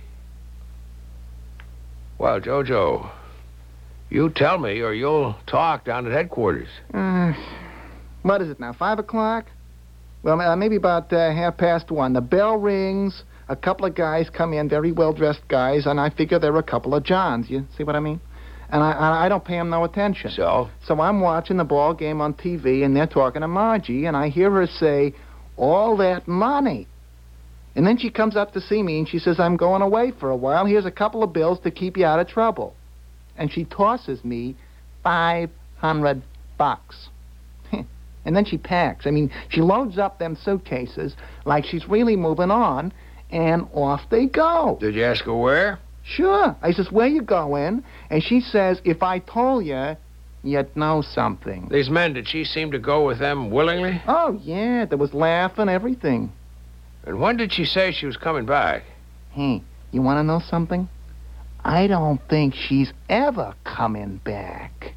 Speaker 16: Well, Jojo, you tell me or you'll talk down at headquarters.
Speaker 11: Uh, what is it now, five o'clock? Well, uh, maybe about uh, half past one. The bell rings, a couple of guys come in, very well-dressed guys, and I figure they're a couple of Johns. You see what I mean? And I, I don't pay them no attention.
Speaker 16: So?
Speaker 11: So I'm watching the ball game on T V, and they're talking to Margie, and I hear her say, all that money. And then she comes up to see me, and she says, I'm going away for a while. Here's a couple of bills to keep you out of trouble. And she tosses me five hundred bucks. And then she packs. I mean, she loads up them suitcases like she's really moving on, and off they go.
Speaker 16: Did you ask her where?
Speaker 11: Sure. I says, where you going? And she says, if I told you, you'd know something.
Speaker 16: These men, did she seem to go with them willingly?
Speaker 11: Oh, yeah. There was laughing, everything.
Speaker 16: And when did she say she was coming back?
Speaker 11: Hey, you want to know something? I don't think she's ever coming back.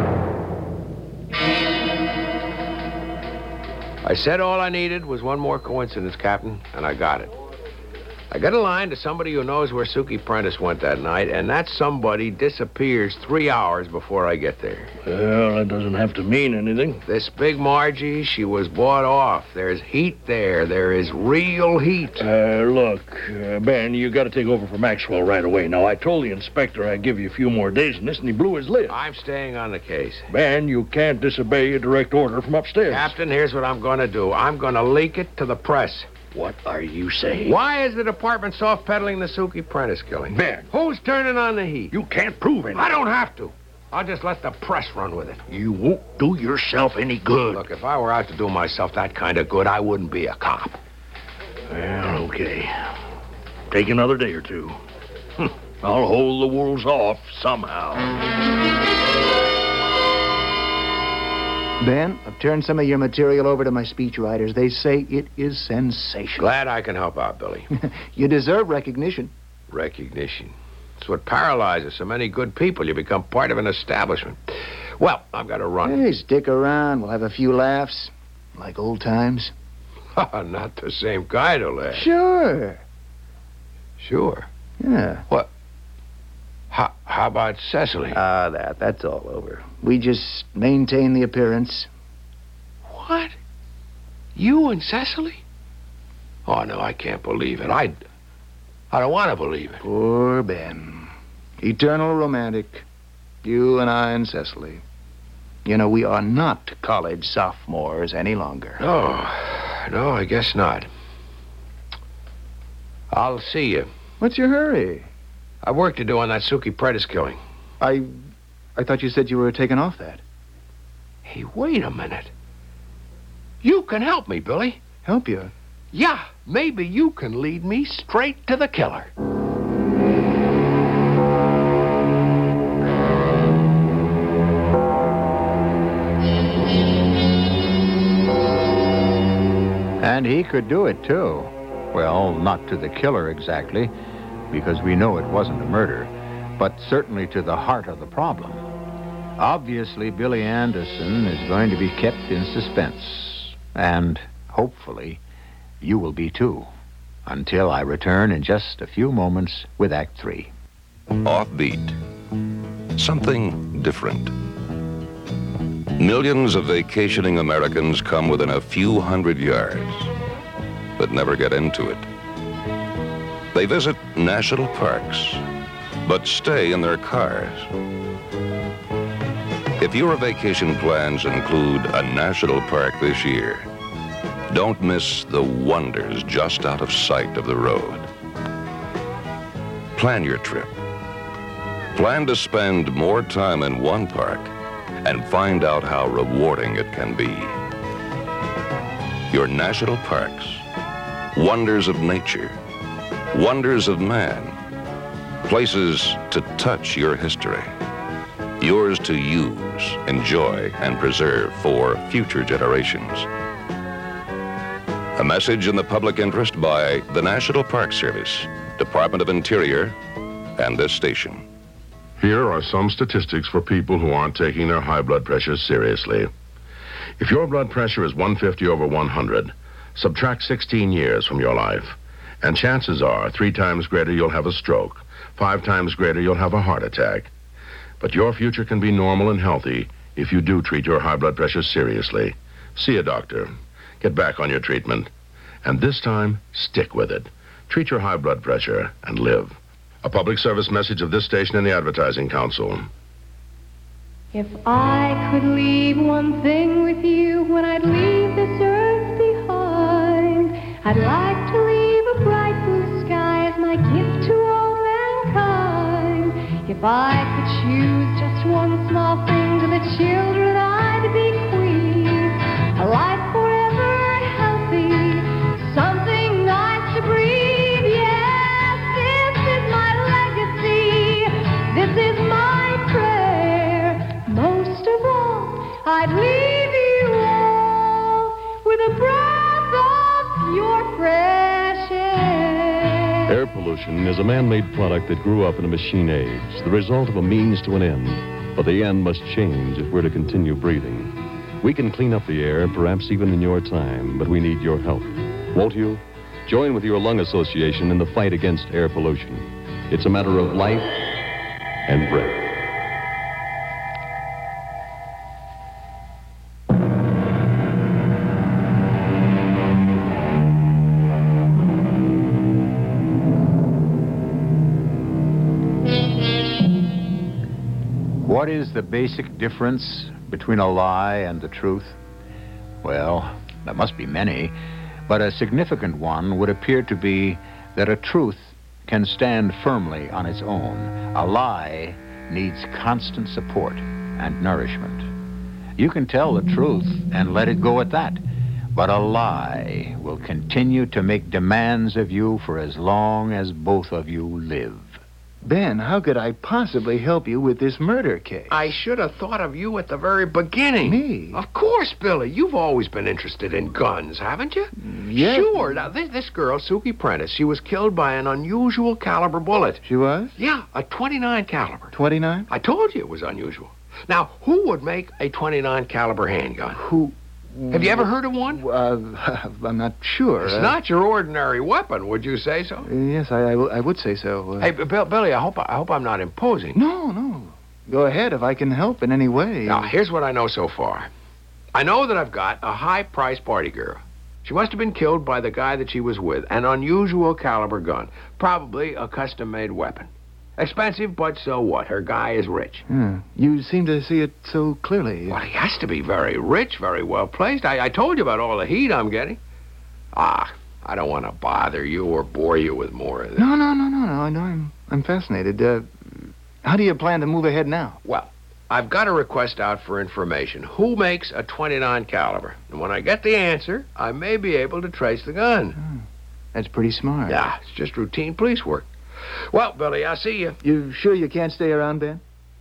Speaker 16: I said all I needed was one more coincidence, Captain, and I got it. I got a line to somebody who knows where Suki Prentice went that night, and that somebody disappears three hours before I get there.
Speaker 5: Well, that doesn't have to mean anything.
Speaker 16: This Big Margie, she was bought off. There's heat there. There is real heat.
Speaker 5: Uh, look, uh, Ben, you got to take over for Maxwell right away. Now, I told the inspector I'd give you a few more days on this, and he blew his lid.
Speaker 16: I'm staying on the case.
Speaker 5: Ben, you can't disobey a direct order from upstairs.
Speaker 16: Captain, here's what I'm going to do. I'm going to leak it to the press.
Speaker 5: What are you saying?
Speaker 16: Why is the department soft-pedaling the Suki Prentice killing?
Speaker 5: Ben.
Speaker 16: Who's turning on the heat?
Speaker 5: You can't prove anything.
Speaker 16: I don't have to. I'll just let the press run with it.
Speaker 5: You won't do yourself any good.
Speaker 16: Look, if I were out to do myself that kind of good, I wouldn't be a cop.
Speaker 5: Well, okay. Take another day or two. I'll hold the wolves off somehow.
Speaker 11: Ben, I've turned some of your material over to my speechwriters. They say it is sensational.
Speaker 16: Glad I can help out, Billy.
Speaker 11: You deserve recognition.
Speaker 16: Recognition. It's what paralyzes so many good people. You become part of an establishment. Well, I've got to run.
Speaker 11: Hey, stick around. We'll have a few laughs. Like old times.
Speaker 16: Not the same kind of laugh.
Speaker 11: Sure.
Speaker 16: Sure?
Speaker 11: Yeah.
Speaker 16: What? How, how about Cecily?
Speaker 11: Ah, that. That's all over. We just maintain the appearance.
Speaker 16: What? You and Cecily? Oh, no, I can't believe it. I... I don't want to believe it.
Speaker 11: Poor Ben. Eternal romantic. You and I and Cecily. You know, we are not college sophomores any longer.
Speaker 16: No. No, I guess not. I'll see you.
Speaker 11: What's your hurry?
Speaker 16: I've work to do on that Suki Prentice killing.
Speaker 11: I... I thought you said you were taking off that.
Speaker 16: Hey, wait a minute. You can help me, Billy.
Speaker 11: Help you?
Speaker 16: Yeah, maybe you can lead me straight to the killer.
Speaker 3: And he could do it, too. Well, not to the killer exactly, because we know it wasn't a murder, but certainly to the heart of the problem. Obviously, Billy Anderson is going to be kept in suspense, and hopefully you will be too, until I return in just a few moments with Act Three.
Speaker 17: Offbeat. Something different. Millions of vacationing Americans come within a few hundred yards, but never get into it. They visit national parks, but stay in their cars. If your vacation plans include a national park this year, don't miss the wonders just out of sight of the road. Plan your trip. Plan to spend more time in one park and find out how rewarding it can be. Your national parks, wonders of nature, wonders of man, places to touch your history, yours to use, enjoy, and preserve for future generations. A message in the public interest by the National Park Service, Department of Interior, and this station.
Speaker 7: Here are some statistics for people who aren't taking their high blood pressure seriously. If your blood pressure is one fifty over one hundred, subtract sixteen years from your life, and chances are three times greater you'll have a stroke, five times greater you'll have a heart attack. But your future can be normal and healthy if you do treat your high blood pressure seriously. See a doctor. Get back on your treatment. And this time, stick with it. Treat your high blood pressure and live. A public service message of this station and the Advertising Council.
Speaker 18: If I could leave one thing with you when I'd leave this earth behind, I'd like to leave a bright blue sky as my gift to all mankind. If I could choose just one small thing to the children I'd bequeath, a life forever healthy, something nice to breathe. Yes, this is my legacy, this is my prayer. Most of all, I'd leave you all with a breath of pure fresh air.
Speaker 19: Air pollution is a man-made product that grew up in a machine age, the result of a means to an end. But the end must change if we're to continue breathing. We can clean up the air, perhaps even in your time, but we need your help. Won't you? Join with your lung association in the fight against air pollution. It's a matter of life and breath.
Speaker 3: What is the basic difference between a lie and the truth? Well, there must be many, but a significant one would appear to be that a truth can stand firmly on its own. A lie needs constant support and nourishment. You can tell the truth and let it go at that, but a lie will continue to make demands of you for as long as both of you live.
Speaker 4: Ben, how could I possibly help you with this murder case?
Speaker 16: I should have thought of you at the very beginning.
Speaker 4: Me?
Speaker 16: Of course, Billy. You've always been interested in guns, haven't you?
Speaker 4: Yes.
Speaker 16: Sure. Now, this, this girl, Suki Prentice, she was killed by an unusual caliber bullet.
Speaker 4: She was?
Speaker 16: Yeah, a twenty-nine caliber.
Speaker 4: twenty-nine?
Speaker 16: I told you it was unusual. Now, who would make a twenty-nine caliber handgun?
Speaker 4: Who?
Speaker 16: Have you ever heard of one?
Speaker 4: Uh, I'm not sure.
Speaker 16: It's
Speaker 4: uh,
Speaker 16: not your ordinary weapon, would you say so?
Speaker 4: Yes, I, I, w- I would say so. Uh,
Speaker 16: Hey, Bill, Billy, I hope I hope I'm not imposing.
Speaker 4: No, no. Go ahead if I can help in any way.
Speaker 16: Now, here's what I know so far. I know that I've got a high-priced party girl. She must have been killed by the guy that she was with. An unusual caliber gun. Probably a custom-made weapon. Expensive, but so what? Her guy is rich.
Speaker 4: Yeah. You seem to see it so clearly.
Speaker 16: Well, he has to be very rich, very well-placed. I, I told you about all the heat I'm getting. Ah, I don't want to bother you or bore you with more of this.
Speaker 4: No, no, no, no, no. I know I'm, I'm fascinated. Uh, how do you plan to move ahead now?
Speaker 16: Well, I've got a request out for information. Who makes a twenty-nine caliber? And when I get the answer, I may be able to trace the gun.
Speaker 4: Oh, that's pretty smart.
Speaker 16: Yeah, it's just routine police work. Well, Billy, I'll see you.
Speaker 4: You sure you can't stay around, Ben?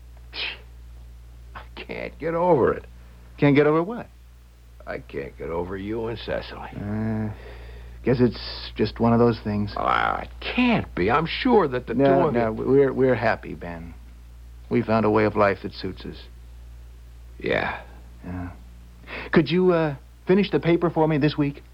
Speaker 16: I can't get over it.
Speaker 4: Can't get over what?
Speaker 16: I can't get over you and Cecily.
Speaker 4: Uh, guess it's just one of those things.
Speaker 16: Ah, it can't be. I'm sure that the two
Speaker 4: No,
Speaker 16: of
Speaker 4: no,
Speaker 16: you...
Speaker 4: we're, we're happy, Ben. We found a way of life that suits us.
Speaker 16: Yeah.
Speaker 4: Yeah. Could you, uh, finish the paper for me this week?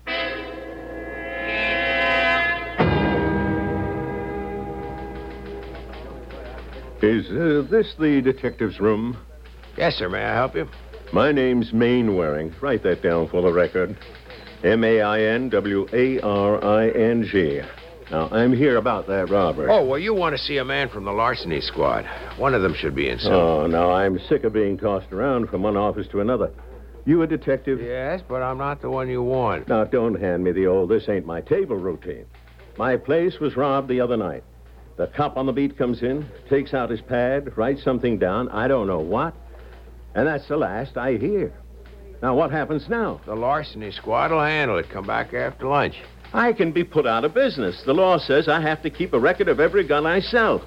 Speaker 12: Is uh, this the detective's room?
Speaker 16: Yes, sir. May I help you?
Speaker 12: My name's Mainwaring. Write that down for the record. M A I N W A R I N G. Now, I'm here about that robbery.
Speaker 16: Oh, well, you want to see a man from the larceny squad. One of them should be in soon.
Speaker 12: Oh, now, I'm sick of being tossed around from one office to another. You a detective?
Speaker 16: Yes, but I'm not the one you want.
Speaker 12: Now, don't hand me the old, this ain't my table routine. My place was robbed the other night. The cop on the beat comes in, takes out his pad, writes something down, I don't know what, and that's the last I hear. Now, what happens now?
Speaker 16: The larceny squad will handle it. Come back after lunch.
Speaker 12: I can be put out of business. The law says I have to keep a record of every gun I sell.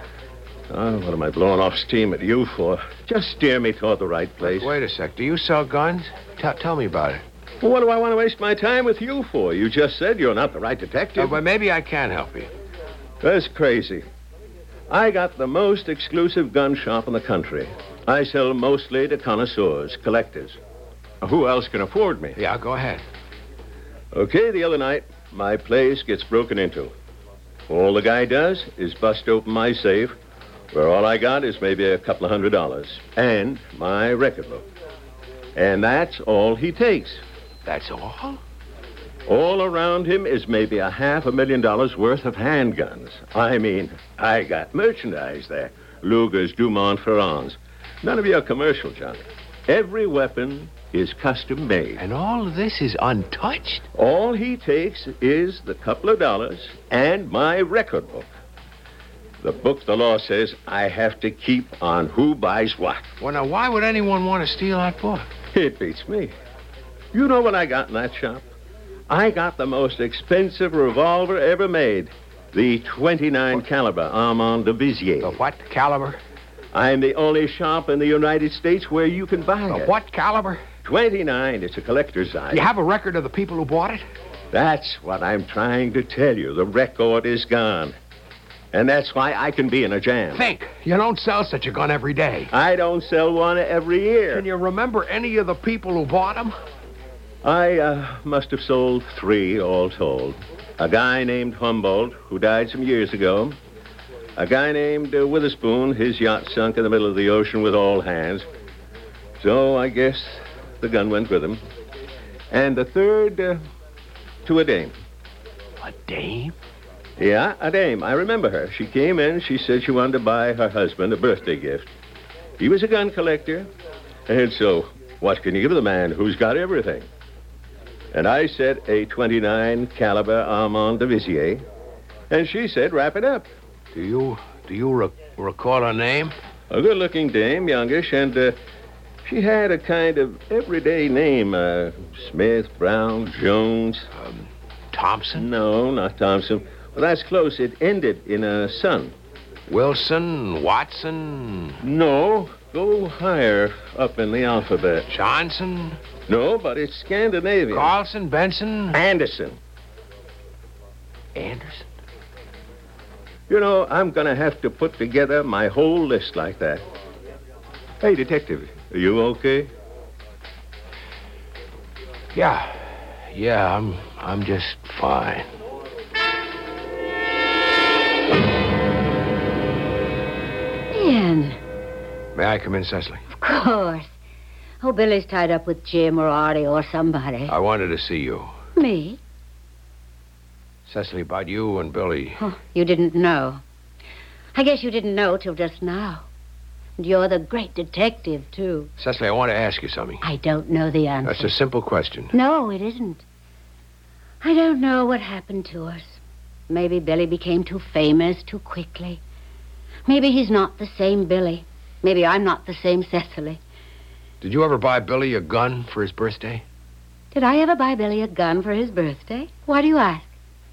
Speaker 12: Oh, what am I blowing off steam at you for? Just steer me toward the right place.
Speaker 16: Wait a sec. Do you sell guns? T- tell me about it.
Speaker 12: Well, what do I want to waste my time with you for? You just said you're not the right detective.
Speaker 16: Oh, but maybe I can help you.
Speaker 12: That's crazy. I got the most exclusive gun shop in the country. I sell mostly to connoisseurs, collectors. Who else can afford me?
Speaker 16: Yeah, go ahead.
Speaker 12: Okay, the other night, my place gets broken into. All the guy does is bust open my safe, where all I got is maybe a couple of hundred dollars, and my record book. And that's all he takes.
Speaker 16: That's all?
Speaker 12: All around him is maybe a half a million dollars worth of handguns. I mean, I got merchandise there. Lugers, Dumont, Ferrans. None of your commercial junk. Every weapon is custom made.
Speaker 16: And all of this is untouched?
Speaker 12: All he takes is the couple of dollars and my record book. The book the law says I have to keep on who buys what.
Speaker 16: Well, now, why would anyone want to steal that book?
Speaker 12: It beats me. You know what I got in that shop? I got the most expensive revolver ever made. The twenty-nine caliber Armand de Vizier.
Speaker 16: The what caliber?
Speaker 12: I'm the only shop in the United States where you can buy
Speaker 16: The
Speaker 12: it.
Speaker 16: what caliber?
Speaker 12: twenty-nine. It's a collector's item.
Speaker 16: You have a record of the people who bought it?
Speaker 12: That's what I'm trying to tell you. The record is gone. And that's why I can be in a jam.
Speaker 16: Think. You don't sell such a gun every day.
Speaker 12: I don't sell one every year.
Speaker 16: Can you remember any of the people who bought them?
Speaker 12: I uh, must have sold three, all told. A guy named Humboldt, who died some years ago. A guy named uh, Witherspoon, his yacht sunk in the middle of the ocean with all hands. So I guess the gun went with him. And the third, uh, to a dame.
Speaker 16: A dame?
Speaker 12: Yeah, a dame. I remember her. She came in. She said she wanted to buy her husband a birthday gift. He was a gun collector. And so, what can you give the man who's got everything? And I said a twenty-nine caliber Armand de Vizier. And she said, wrap it up.
Speaker 16: Do you do you re- recall her name?
Speaker 12: A good-looking dame, youngish, and uh, she had a kind of everyday name. Uh, Smith, Brown, Jones.
Speaker 16: Um, Thompson?
Speaker 12: No, not Thompson. Well, that's close. It ended in a son.
Speaker 16: Wilson, Watson?
Speaker 12: No, go higher up in the alphabet.
Speaker 16: Johnson?
Speaker 12: No, but it's Scandinavian.
Speaker 16: Carlson, Benson?
Speaker 12: Anderson.
Speaker 16: Anderson?
Speaker 12: You know, I'm going to have to put together my whole list like that. Hey, detective, are you okay?
Speaker 16: Yeah. Yeah, I'm I'm just fine.
Speaker 10: Ben.
Speaker 16: May I come in, Cecily?
Speaker 10: Of course. Oh, Billy's tied up with Jim or Artie or somebody.
Speaker 16: I wanted to see you.
Speaker 10: Me?
Speaker 16: Cecily, about you and Billy.
Speaker 10: Oh, you didn't know. I guess you didn't know till just now. And you're the great detective, too.
Speaker 16: Cecily, I want to ask you something.
Speaker 10: I don't know the answer.
Speaker 16: That's a simple question.
Speaker 10: No, it isn't. I don't know what happened to us. Maybe Billy became too famous too quickly. Maybe he's not the same Billy. Maybe I'm not the same Cecily.
Speaker 16: Did you ever buy Billy a gun for his birthday?
Speaker 10: Did I ever buy Billy a gun for his birthday? Why do you ask?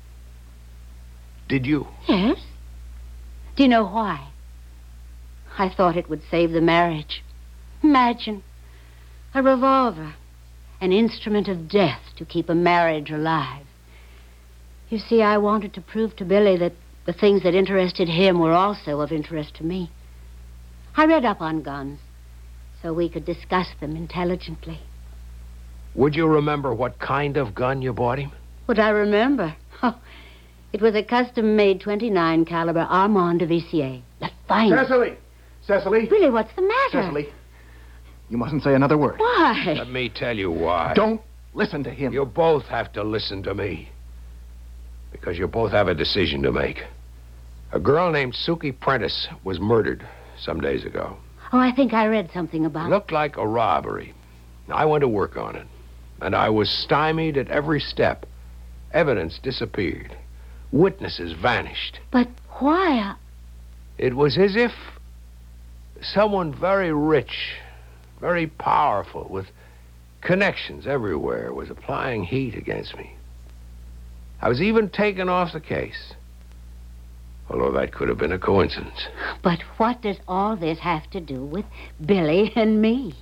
Speaker 16: Did you?
Speaker 10: Yes. Do you know why? I thought it would save the marriage. Imagine. A revolver. An instrument of death to keep a marriage alive. You see, I wanted to prove to Billy that the things that interested him were also of interest to me. I read up on guns so we could discuss them intelligently.
Speaker 16: Would you remember what kind of gun you bought him?
Speaker 10: Would I remember? Oh, it was a custom-made twenty-nine caliber Armand de Vizier. The finest.
Speaker 4: Cecily! Cecily!
Speaker 10: Really, what's the matter?
Speaker 4: Cecily, you mustn't say another word.
Speaker 10: Why?
Speaker 16: Let me tell you why.
Speaker 4: Don't listen to him.
Speaker 16: You both have to listen to me. Because you both have a decision to make. A girl named Suki Prentice was murdered some days ago.
Speaker 10: Oh, I think I read something about it.
Speaker 16: Looked like a robbery. I went to work on it. And I was stymied at every step. Evidence disappeared. Witnesses vanished.
Speaker 10: But why?
Speaker 16: It was as if someone very rich, very powerful, with connections everywhere, was applying heat against me. I was even taken off the case. Although that could have been a coincidence.
Speaker 10: But what does all this have to do with Billy and me?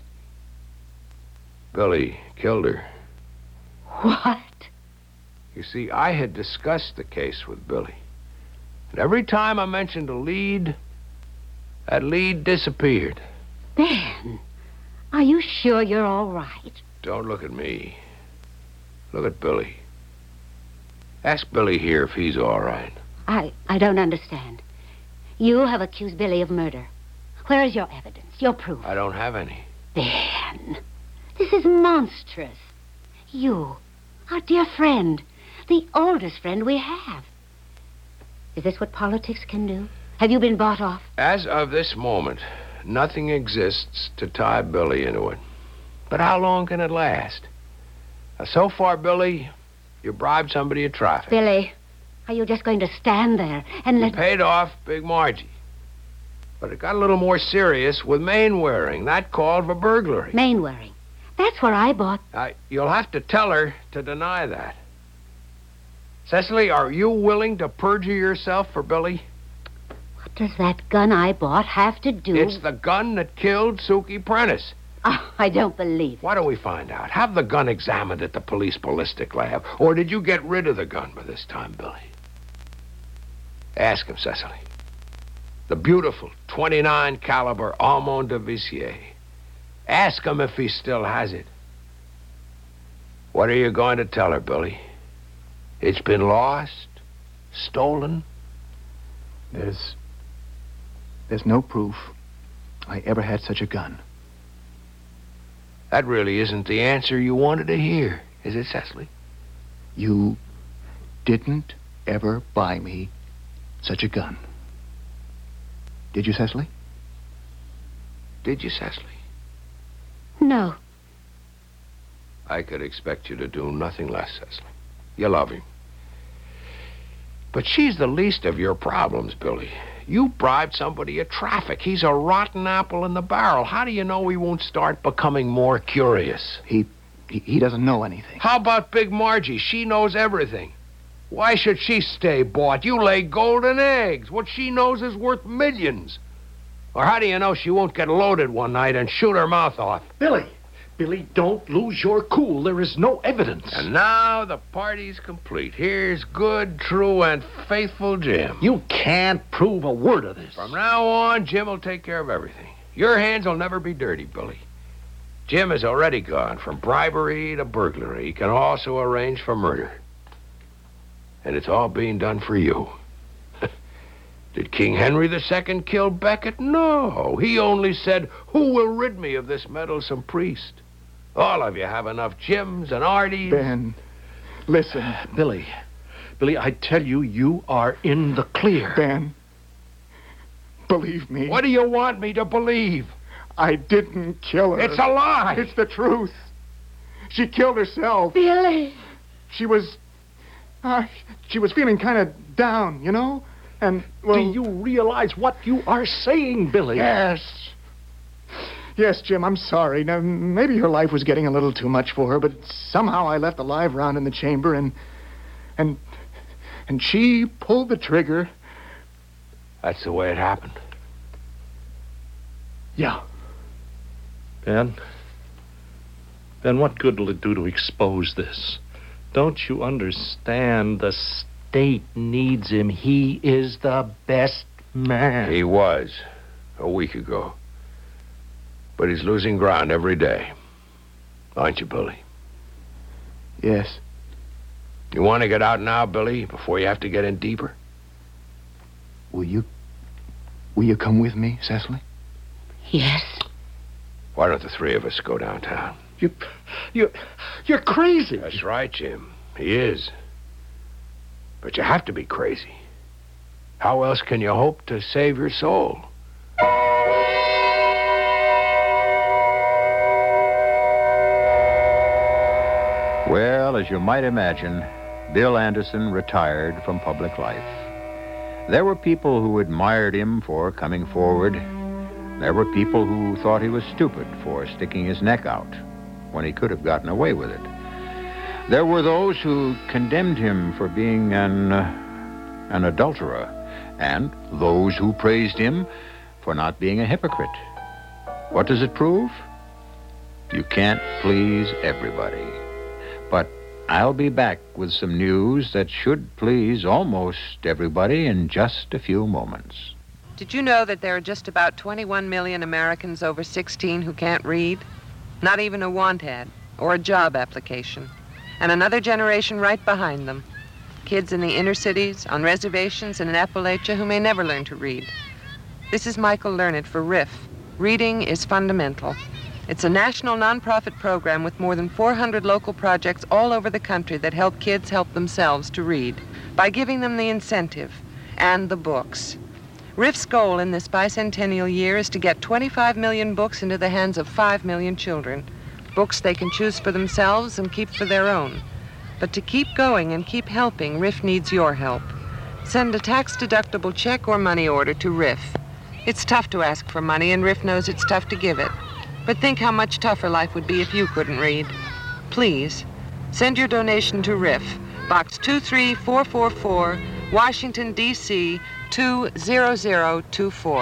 Speaker 16: Billy killed her.
Speaker 10: What?
Speaker 16: You see, I had discussed the case with Billy. And every time I mentioned a lead, that lead disappeared.
Speaker 10: Ben, are you sure you're all right?
Speaker 16: Don't look at me. Look at Billy. Ask Billy here if he's all right.
Speaker 10: I, I don't understand. You have accused Billy of murder. Where is your evidence, your proof?
Speaker 16: I don't have any.
Speaker 10: Ben, this is monstrous. You, our dear friend, the oldest friend we have. Is this what politics can do? Have you been bought off?
Speaker 16: As of this moment, nothing exists to tie Billy into it. But how long can it last? Now, so far, Billy, you bribed somebody at traffic.
Speaker 10: Billy, are you just going to stand there and let...
Speaker 16: You paid off Big Margie. But it got a little more serious with Mainwaring. That called for burglary.
Speaker 10: Mainwaring. That's where I bought...
Speaker 16: Now, you'll have to tell her to deny that. Cecily, are you willing to perjure yourself for Billy?
Speaker 10: What does that gun I bought have to do...
Speaker 16: It's the gun that killed Suki Prentice.
Speaker 10: Oh, I don't believe it.
Speaker 16: Why don't we find out? Have the gun examined at the police ballistic lab. Or did you get rid of the gun by this time, Billy? Ask him, Cecily. The beautiful twenty-nine caliber Armand de Vissier. Ask him if he still has it. What are you going to tell her, Billy? It's been lost? Stolen?
Speaker 4: There's... There's no proof I ever had such a gun.
Speaker 16: That really isn't the answer you wanted to hear, is it, Cecily?
Speaker 4: You didn't ever buy me such a gun. Did you, Cecily?
Speaker 16: Did you, Cecily?
Speaker 10: No.
Speaker 16: I could expect you to do nothing less, Cecily. You love him. But she's the least of your problems, Billy. You bribed somebody at traffic. He's a rotten apple in the barrel. How do you know he won't start becoming more curious?
Speaker 4: He, he, he doesn't know anything.
Speaker 16: How about Big Margie? She knows everything. Why should she stay bought? You lay golden eggs. What she knows is worth millions. Or how do you know she won't get loaded one night and shoot her mouth off?
Speaker 5: Billy, Billy, don't lose your cool. There is no evidence.
Speaker 16: And now the party's complete. Here's good, true, and faithful Jim.
Speaker 5: You can't prove a word of this.
Speaker 16: From now on, Jim will take care of everything. Your hands will never be dirty, Billy. Jim has already gone from bribery to burglary. He can also arrange for murder. And it's all being done for you. Did King Henry the Second kill Becket? No. He only said, who will rid me of this meddlesome priest? All of you have enough Jims and Arties.
Speaker 4: Ben, listen.
Speaker 5: Billy, Billy, I tell you, you are in the clear.
Speaker 4: Ben, believe me.
Speaker 16: What do you want me to believe?
Speaker 4: I didn't kill her.
Speaker 16: It's a lie.
Speaker 4: It's the truth. She killed herself.
Speaker 10: Billy.
Speaker 4: She was... Uh, she was feeling kind of down, you know? And, well...
Speaker 5: Do you realize what you are saying, Billy?
Speaker 4: Yes. Yes, Jim, I'm sorry. Now, maybe her life was getting a little too much for her, but somehow I left the live round in the chamber, and... And... And she pulled the trigger.
Speaker 16: That's the way it happened.
Speaker 4: Yeah.
Speaker 5: Ben? Ben, what good will it do to expose this? Don't you understand? The state needs him. He is the best man.
Speaker 16: He was a week ago. But he's losing ground every day. Aren't you, Billy?
Speaker 4: Yes.
Speaker 16: You want to get out now, Billy, before you have to get in deeper?
Speaker 4: Will you... Will you come with me, Cecily?
Speaker 10: Yes.
Speaker 16: Why don't the three of us go downtown?
Speaker 5: You... You... You're crazy.
Speaker 16: That's right, Jim. He is. But you have to be crazy. How else can you hope to save your soul?
Speaker 3: Well, as you might imagine, Bill Anderson retired from public life. There were people who admired him for coming forward. There were people who thought he was stupid for sticking his neck out when he could have gotten away with it. There were those who condemned him for being an, uh, an adulterer, and those who praised him for not being a hypocrite. What does it prove? You can't please everybody. But I'll be back with some news that should please almost everybody in just a few moments.
Speaker 20: Did you know that there are just about twenty-one million Americans over sixteen who can't read? Not even a want ad or a job application. And another generation right behind them. Kids in the inner cities, on reservations, and in Appalachia who may never learn to read. This is Michael Learned for R I F. Reading is fundamental. It's a national nonprofit program with more than four hundred local projects all over the country that help kids help themselves to read by giving them the incentive and the books. R I F's goal in this bicentennial year is to get twenty-five million books into the hands of five million children. Books they can choose for themselves and keep for their own. But to keep going and keep helping, R I F needs your help. Send a tax-deductible check or money order to R I F. It's tough to ask for money, and R I F knows it's tough to give it. But think how much tougher life would be if you couldn't read. Please, send your donation to R I F, Box two three four four four, Washington, D C two zero zero two four.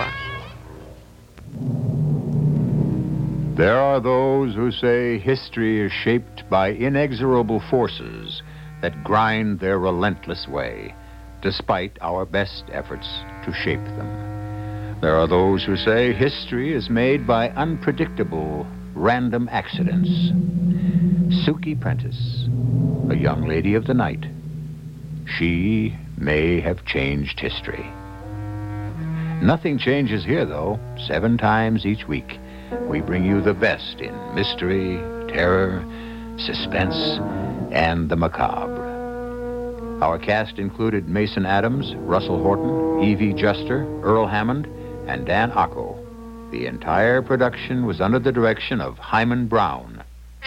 Speaker 3: There are those who say history is shaped by inexorable forces that grind their relentless way, despite our best efforts to shape them. There are those who say history is made by unpredictable, random accidents. Suki Prentice, a young lady of the night. She may have changed history. Nothing changes here, though. Seven times each week, we bring you the best in mystery, terror, suspense, and the macabre. Our cast included Mason Adams, Russell Horton, Evie Juster, Earl Hammond, and Dan Ocko. The entire production was under the direction of Hyman Brown.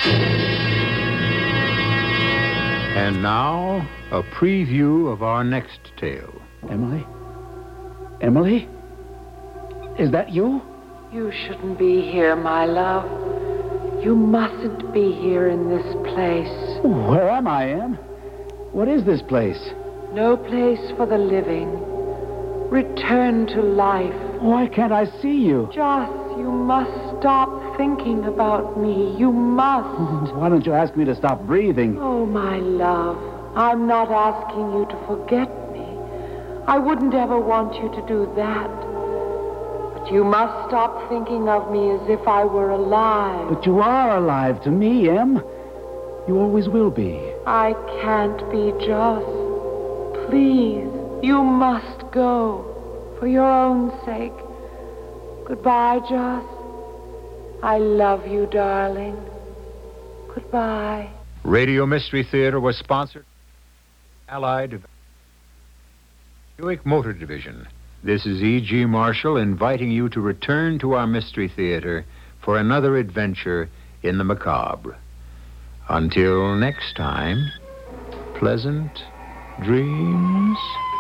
Speaker 3: And now, a preview of our next tale.
Speaker 5: Emily? Emily? Is that you?
Speaker 21: You shouldn't be here, my love. You mustn't be here in this place.
Speaker 5: Where am I, Em? What is this place?
Speaker 21: No place for the living. Return to life.
Speaker 5: Why can't I see you?
Speaker 21: Joss, you must stop thinking about me. You must.
Speaker 5: Why don't you ask me to stop breathing?
Speaker 21: Oh, my love, I'm not asking you to forget me. I wouldn't ever want you to do that. But you must stop thinking of me as if I were alive.
Speaker 5: But you are alive to me, Em. You always will be.
Speaker 21: I can't be, Joss. Please, you must go. For your own sake. Goodbye, Joss. I love you, darling. Goodbye.
Speaker 3: Radio Mystery Theater was sponsored by Allied Buick Motor Division. This is E G. Marshall inviting you to return to our Mystery Theater for another adventure in the macabre. Until next time, pleasant dreams.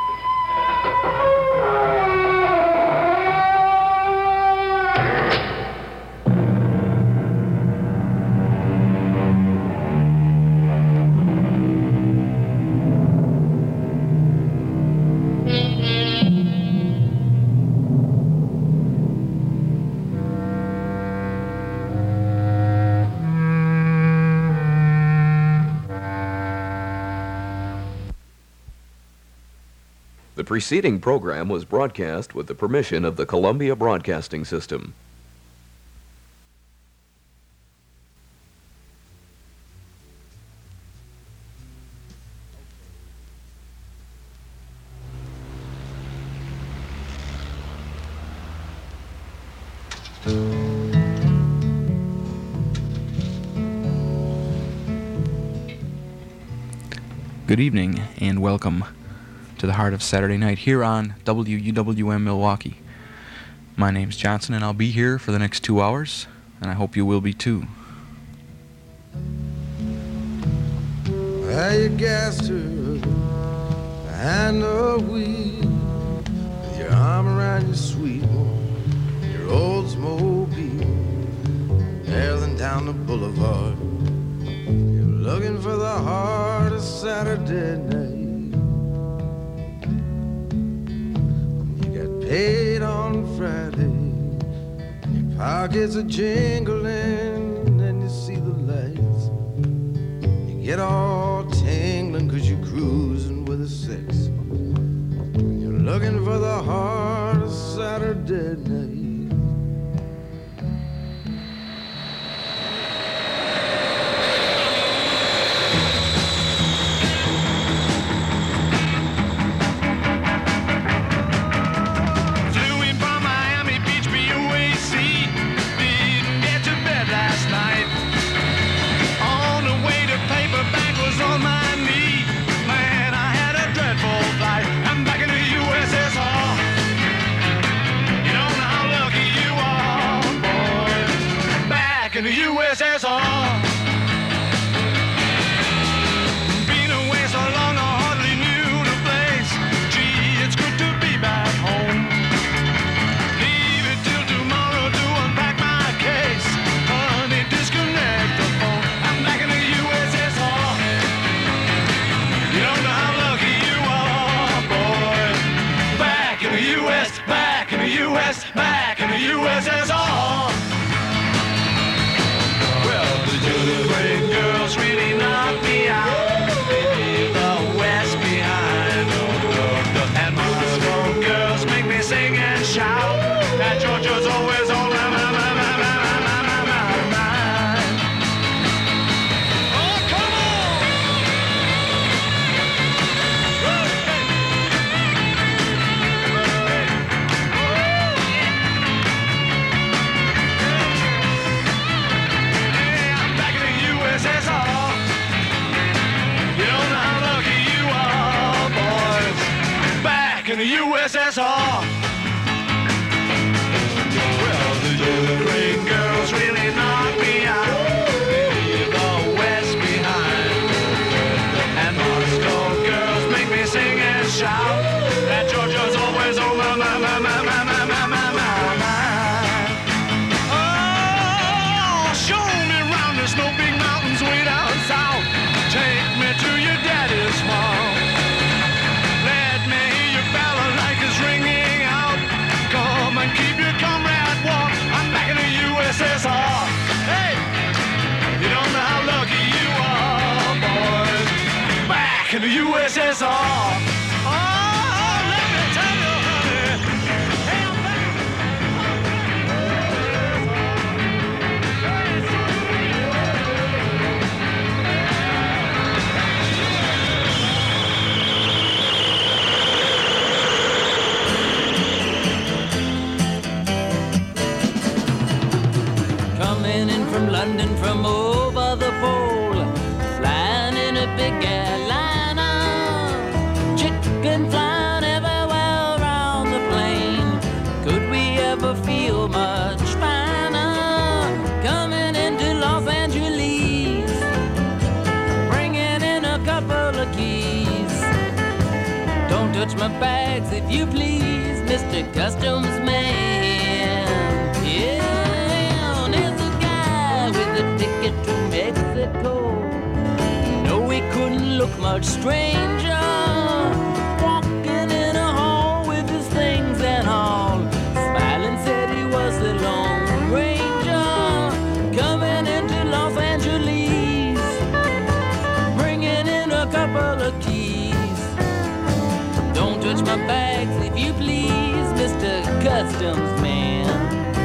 Speaker 6: The preceding program was broadcast with the permission of the Columbia Broadcasting System.
Speaker 22: Good evening and welcome to the heart of Saturday night here on W U W M Milwaukee. My name's Johnson and I'll be here for the next two hours, and I hope you will be too.
Speaker 23: Well, you gas to and a wheel,
Speaker 1: arm around your sweet one, your Oldsmobile, barreling down the boulevard. You're looking for the heart of Saturday night. You got paid on Friday, your pockets are jingling, and you see the lights. You get all tingling 'cause you're cruising with a six. Looking for the heart of Saturday night.
Speaker 2: Flew in from Miami Beach, B U A C. Didn't get to bed last night. On the way to Paperback was on my knee. Man, I had a dreadful flight. I'm back in the U S S R. You don't know how lucky you are, boy. Back in the U S S R. Been away so long I hardly knew the place. Gee, it's good to be back home. Leave it till tomorrow to unpack my case. Honey, disconnect the phone. I'm back in the U S S R. You don't know how lucky you are, boy. Back in the U S, back in the U S, back in the U S S R. Well, the great girls really knocked me out. They leave the West behind. And Moscow girls make me sing and shout. That Georgia's always on my, my, my, my, my, my, my, my mind. Oh, come on! In the U S S R. Well, the great girls really knock me out. They leave the West behind. And Moscow girls make me sing and shout. That Georgia's always on my, my, my, my, my, my, my, my, my mind. Oh, show me round the snow big mountains way down south. Take me to your daddy's farm. Ringing out, come and keep your comrade warm. I'm back in the U S S R. Hey, you don't know how lucky you are, boys. Back in the U S S R. Oh, let me tell you, honey. Hey, I'm back.
Speaker 23: Coming in from London from over the pole, flying in a big airliner, chicken flying everywhere around the plane. Could we ever feel much finer? Coming into Los Angeles, bringing in a couple of keys. Don't touch my bags if you please, Mister Customs Man. Yeah. Ticket to Mexico. No, we couldn't look much stranger, walking in a hall with his things and all. Smiling said he was the Lone Ranger, coming into Los Angeles, bringing in a couple of keys. Don't touch my bags if you please, Mister Customs Man.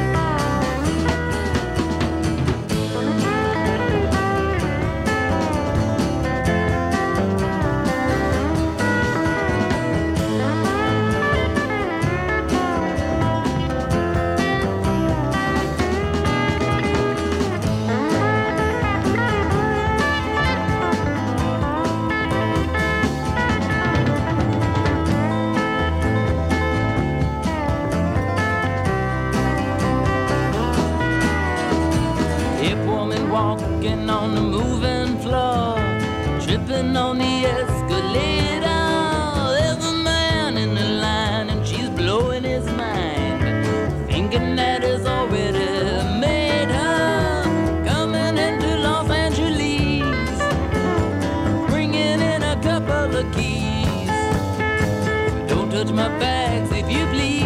Speaker 23: Walking on the moving floor, tripping on the escalator. There's a man in the line and she's blowing his touch my bags if you please.